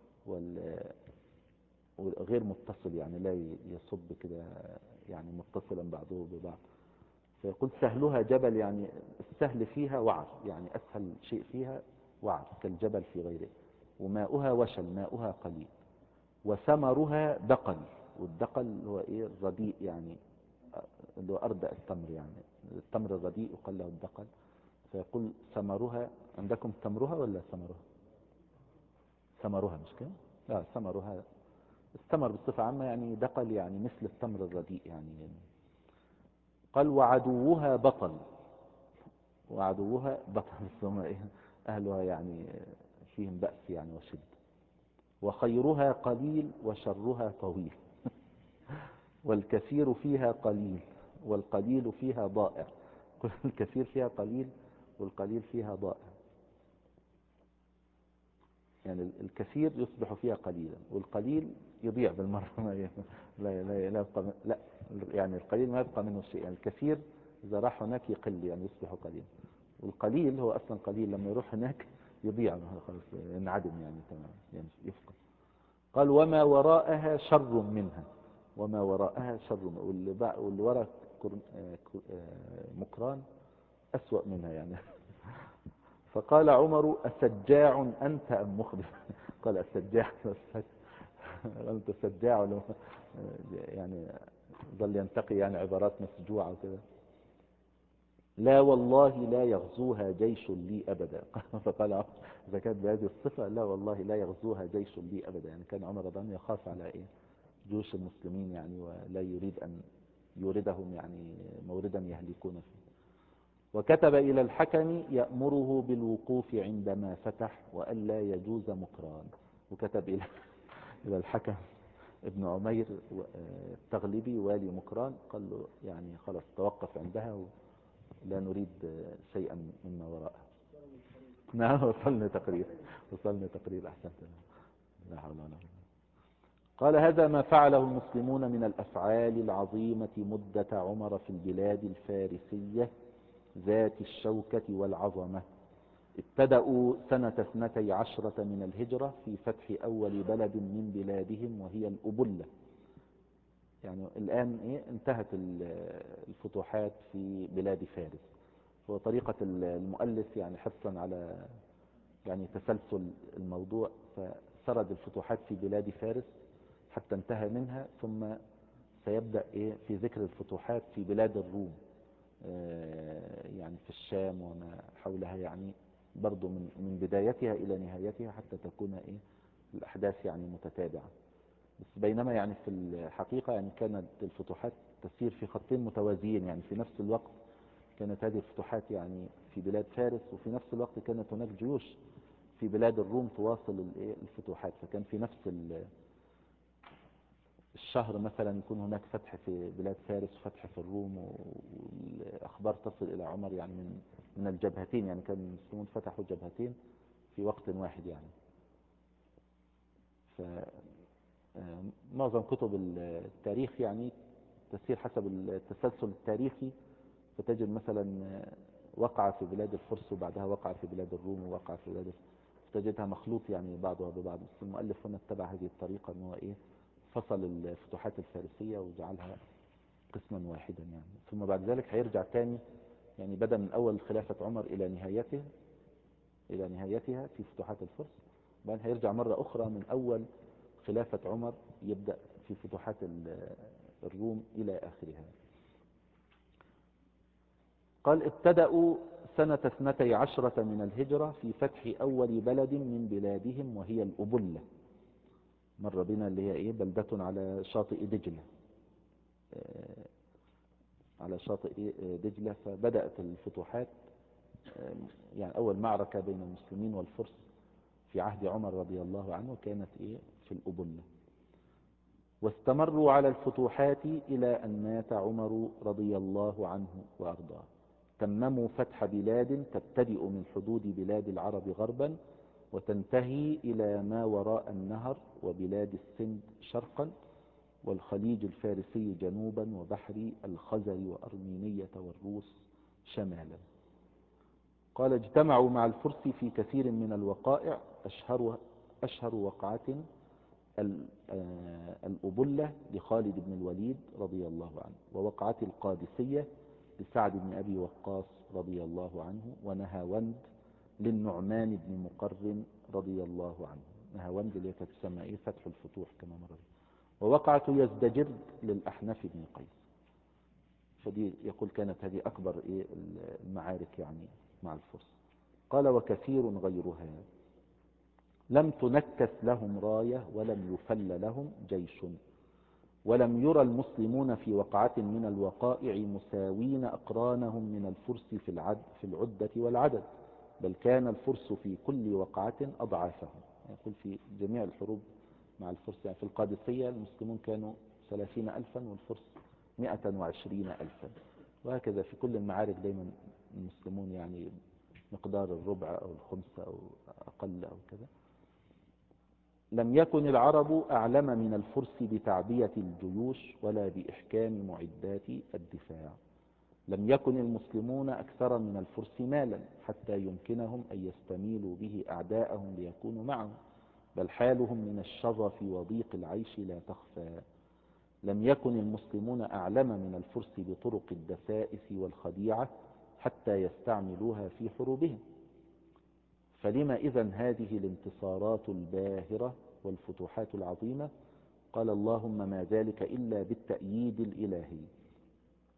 وغير متصل، يعني لا يصب كده يعني متصلا بعضه ببعض. فيقول سهلها جبل، يعني السهل فيها وعر، يعني أسهل شيء فيها وعر كالجبل في غيره. وماؤها وشل، ماؤها قليل. وثمرها دقل، والدقل هو الرديء، يعني اللي هو أردأ التمر، يعني التمر الرديء يقال له الدقل. فيقول ثمرها، عندكم تمرها ولا ثمرها؟ ثمرها مش كده؟ لا، ثمرها. الثمر بصفة عامة يعني دقل، يعني مثل التمر الرديء يعني. قال وعدوها بطل، وعدوها بطل ثم أهلها يعني فيهم بأس يعني وشد. وخيرها قليل وشرها طويل والكثير فيها قليل والقليل فيها ضائع. الكثير فيها قليل والقليل فيها ضائع، يعني الكثير يصبح فيها قليلا والقليل يضيع بالمرة. لا يبقى لا، يعني القليل ما يبقى منه شيء، يعني الكثير إذا راح هناك يقل يعني يصبح قليلا، والقليل هو أصلا قليل لما يروح هناك يضيع خلاص، ينعدم يعني تمام، يعني يفقد. قال وما وراءها شر منها، وما وراءها شر منها، واللي وراء مكران أسوأ منها يعني. فقال عمر أسجاع أنت أم مخبر؟ قال أسجاع. أنت سجاع ولا يعني ظل ينتقي يعني عبارات مسجوعة وكذا. لا والله لا يغزوها جيش لي أبدا. فقال إذا كانت بهذه الصفة لا والله لا يغزوها جيش لي أبدا، يعني كان عمر رضي الله عنه يخاف على إيه جيوش المسلمين يعني، ولا يريد أن يوردهم يعني موردا يهلكون فيه. وكتب إلى الحكم يأمره بالوقوف عندما فتح وألا يجوز مكران. وكتب إلى الحكم ابن عمير التغلبي والي مكران، قال له يعني خلاص توقف عندها ولا نريد شيئا مما وراءها. نعم وصلنا تقرير، وصلنا تقرير أحسنت. لا حول ولا قوة. قال هذا ما فعله المسلمون من الأفعال العظيمة مدة عمر في البلاد الفارسية ذات الشوكة والعظمة. ابتدأوا سنة 12 من الهجرة في فتح أول بلد من بلادهم وهي الأبلة. يعني الآن انتهت الفتوحات في بلاد فارس. هو طريقة المؤلف يعني حرصا على يعني تسلسل الموضوع، فسرد الفتوحات في بلاد فارس حتى انتهى منها، ثم سيبدأ في ذكر الفتوحات في بلاد الروم، يعني في الشام وما حولها، يعني برضو من بدايتها إلى نهايتها حتى تكون الأحداث يعني متتابعة. بس بينما يعني في الحقيقة يعني كانت الفتوحات تسير في خطين متوازيين، يعني في نفس الوقت كانت هذه الفتوحات يعني في بلاد فارس، وفي نفس الوقت كانت هناك جيوش في بلاد الروم تواصل الفتوحات. فكان في نفس الشهر مثلا يكون هناك فتح في بلاد فارس وفتح في الروم، والأخبار تصل إلى عمر يعني من الجبهتين، يعني كان المسلمون فتحوا جبهتين في وقت واحد يعني. فمعظم كتب التاريخ يعني تسير حسب التسلسل التاريخي، فتجد مثلا وقع في بلاد الفرس وبعدها وقع في بلاد الروم ووقع في بلاد، تجدها مخلوط يعني بعضها ببعض. بس المؤلف هنا اتبع هذه الطريقة ان هو فصل الفتوحات الفارسية وجعلها قسما واحدا يعني. ثم بعد ذلك هيرجع تاني، يعني بدأ من أول خلافة عمر إلى نهايتها في فتوحات الفرس، بعدين هيرجع مرة أخرى من أول خلافة عمر يبدأ في فتوحات الروم إلى آخرها. قال ابتدأوا سنة 12 من الهجرة في فتح أول بلد من بلادهم وهي الأبلة. مر بنا اللي هي بلدة على شاطئ دجلة، على شاطئ دجلة. فبدأت الفتوحات، يعني أول معركة بين المسلمين والفرس في عهد عمر رضي الله عنه كانت في الأبلة. واستمروا على الفتوحات إلى أن مات عمر رضي الله عنه وأرضاه. تمموا فتح بلاد تبتدئ من حدود بلاد العرب غربا وتنتهي إلى ما وراء النهر وبلاد السند شرقا والخليج الفارسي جنوبا وبحر الخزر وأرمينية والروس شمالا. قال اجتمعوا مع الفرس في كثير من الوقائع، أشهر وقعة الأبلة لخالد بن الوليد رضي الله عنه، ووقعة القادسية لسعد بن أبي وقاص رضي الله عنه، ونهاوند للنعمان بن مقرن رضي الله عنه. نهاوند اللي تسمى فتح الفتوح كما مر. ووقعة يزدجرد للأحنف بن قيس. فدي يقول كانت هذه أكبر المعارك يعني مع الفرس. قال وكثير غيرها لم تنكس لهم راية ولم يفل لهم جيش، ولم يرى المسلمون في وقعة من الوقائع مساوين أقرانهم من الفرس في العدة والعدد، بل كان الفرس في كل وقعة أضعافهم. يقول في جميع الحروب مع الفرس، يعني في القادسية المسلمون كانوا 30,000 والفرس 120,000، وهكذا في كل المعارك دايما المسلمون يعني مقدار الربع أو الخمسة أو أقل أو كذا. لم يكن العرب أعلم من الفرس بتعبية الجيوش ولا بإحكام معدات الدفاع. لم يكن المسلمون أكثر من الفرس مالا حتى يمكنهم أن يستميلوا به أعداءهم ليكونوا معهم، بل حالهم من الشرف وضيق العيش لا تخفى. لم يكن المسلمون أعلم من الفرس بطرق الدسائس والخديعة حتى يستعملوها في حروبهم. فلما إذن هذه الانتصارات الباهرة والفتوحات العظيمة؟ قال اللهم ما ذلك إلا بالتأييد الإلهي.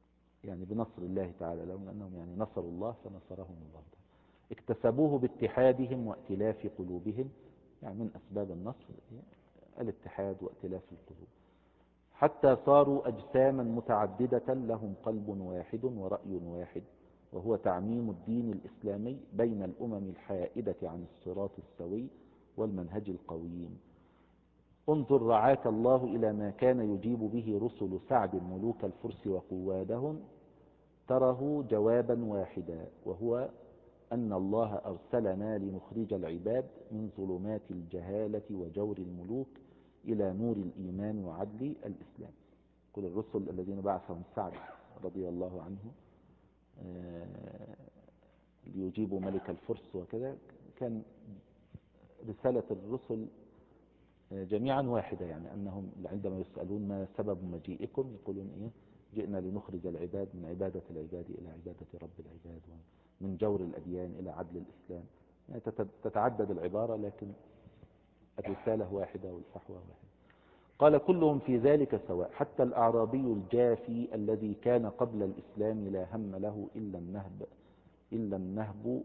يعني بنصر الله تعالى لهم، لأنهم يعني نصروا الله فنصرهم الله تعالى. اكتسبوه باتحادهم وائتلاف قلوبهم، يعني من أسباب النصر الاتحاد وائتلاف القلوب، حتى صاروا أجساما متعددة لهم قلب واحد ورأي واحد، وهو تعميم الدين الإسلامي بين الأمم الحائدة عن الصراط السوي والمنهج القويم. انظر رعاك الله إلى ما كان يجيب به رسل سعد ملوك الفرس وقوادهم، تره جوابا واحدا، وهو أن الله أرسلنا لنخرج العباد من ظلمات الجهالة وجور الملوك إلى نور الإيمان وعدل الإسلام. كل الرسل الذين بعثهم سعد رضي الله عنه ليجيبوا ملك الفرس وكذا، كان رسالة الرسل جميعا واحدة، يعني أنهم عندما يسألون ما سبب مجيئكم يقولون إيه؟ جئنا لنخرج العباد من عبادة العباد إلى عبادة رب العباد، ومن جور الأديان إلى عدل الإسلام. يعني تتعدد العبارة لكن الرسالة واحدة والفحوى واحدة. قال كلهم في ذلك سواء، حتى الأعرابي الجافي الذي كان قبل الإسلام لا هم له إلا النهب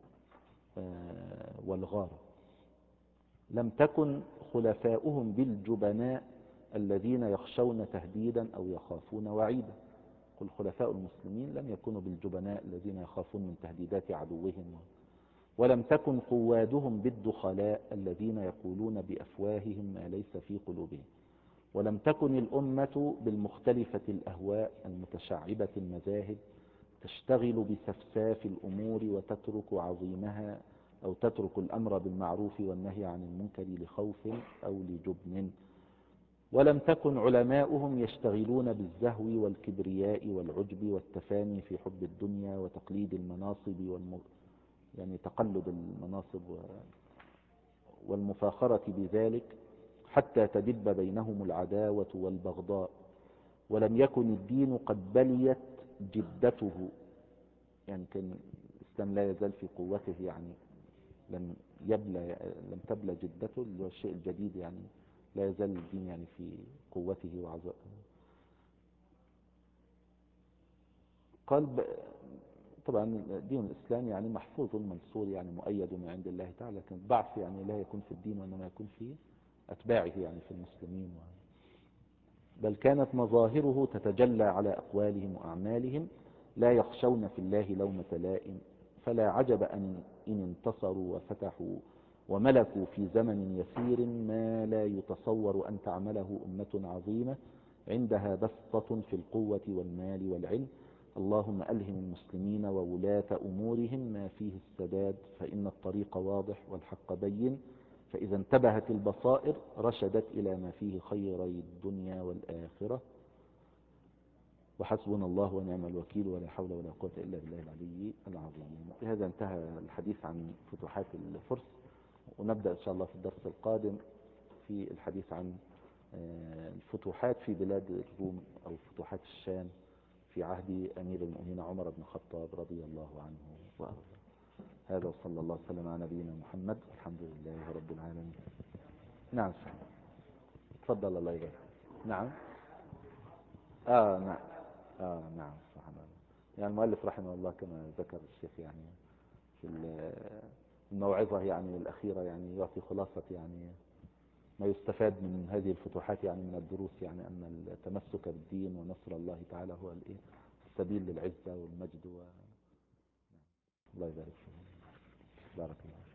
والغارة. لم تكن خلفاؤهم بالجبناء الذين يخشون تهديدا أو يخافون وعيدا. كل خلفاء المسلمين لم يكونوا بالجبناء الذين يخافون من تهديدات عدوهم. ولم تكن قوادهم بالدخلاء الذين يقولون بأفواههم ما ليس في قلوبهم. ولم تكن الأمة بالمختلفة الأهواء المتشعبة المذاهب، تشتغل بسفساف الأمور وتترك عظيمها، أو تترك الأمر بالمعروف والنهي عن المنكر لخوف أو لجبن. ولم تكن علماؤهم يشتغلون بالزهو والكبرياء والعجب والتفاني في حب الدنيا وتقليد المناصب يعني تقلد المناصب والمفاخرة بذلك، حتى تدب بينهم العداوة والبغضاء. ولم يكن الدين قد بليت جدته، يعني كان الإسلام لا يزال في قوته، يعني لم تبلى جدته، اللي هو الشيء الجديد، يعني لا يزال الدين يعني في قوته وعظمته. قال طبعا دين الإسلام يعني محفوظ منصور، يعني مؤيد من عند الله تعالى، لكن الضعف يعني لا يكون في الدين وإنما يكون في أتباعه، يعني في المسلمين. بل كانت مظاهره تتجلى على أقوالهم وأعمالهم، لا يخشون في الله لومة لائم. فلا عجب إن انتصروا وفتحوا وملكوا في زمن يسير ما لا يتصور أن تعمله أمة عظيمة عندها بسطة في القوة والمال والعلم. اللهم ألهم المسلمين وولاة أمورهم ما فيه السداد، فإن الطريق واضح والحق بين، فإذا انتبهت البصائر رشدت إلى ما فيه خيري الدنيا والآخرة. وحسبنا الله ونعم الوكيل، ولا حول ولا قوة إلا بالله العلي العظيم. بهذا انتهى الحديث عن فتوحات الفرس، ونبدأ إن شاء الله في الدرس القادم في الحديث عن الفتوحات في بلاد الروم أو فتوحات الشام في عهد أمير المؤمنين عمر بن الخطاب رضي الله عنه وأرضاه. هذا وصلى الله وسلم على نبينا محمد، الحمد لله رب العالمين. نعم تفضل الله يبارك. نعم نعم نعم سبحان الله. يعني المؤلف رحمه الله كما ذكر الشيخ يعني في الموعظة يعني الأخيرة، يعني يعطي خلاصة يعني ما يستفاد من هذه الفتوحات، يعني من الدروس، يعني أن التمسك بالدين ونصر الله تعالى هو السبيل للعزة والمجد الله يبارك فيك. بارك الله.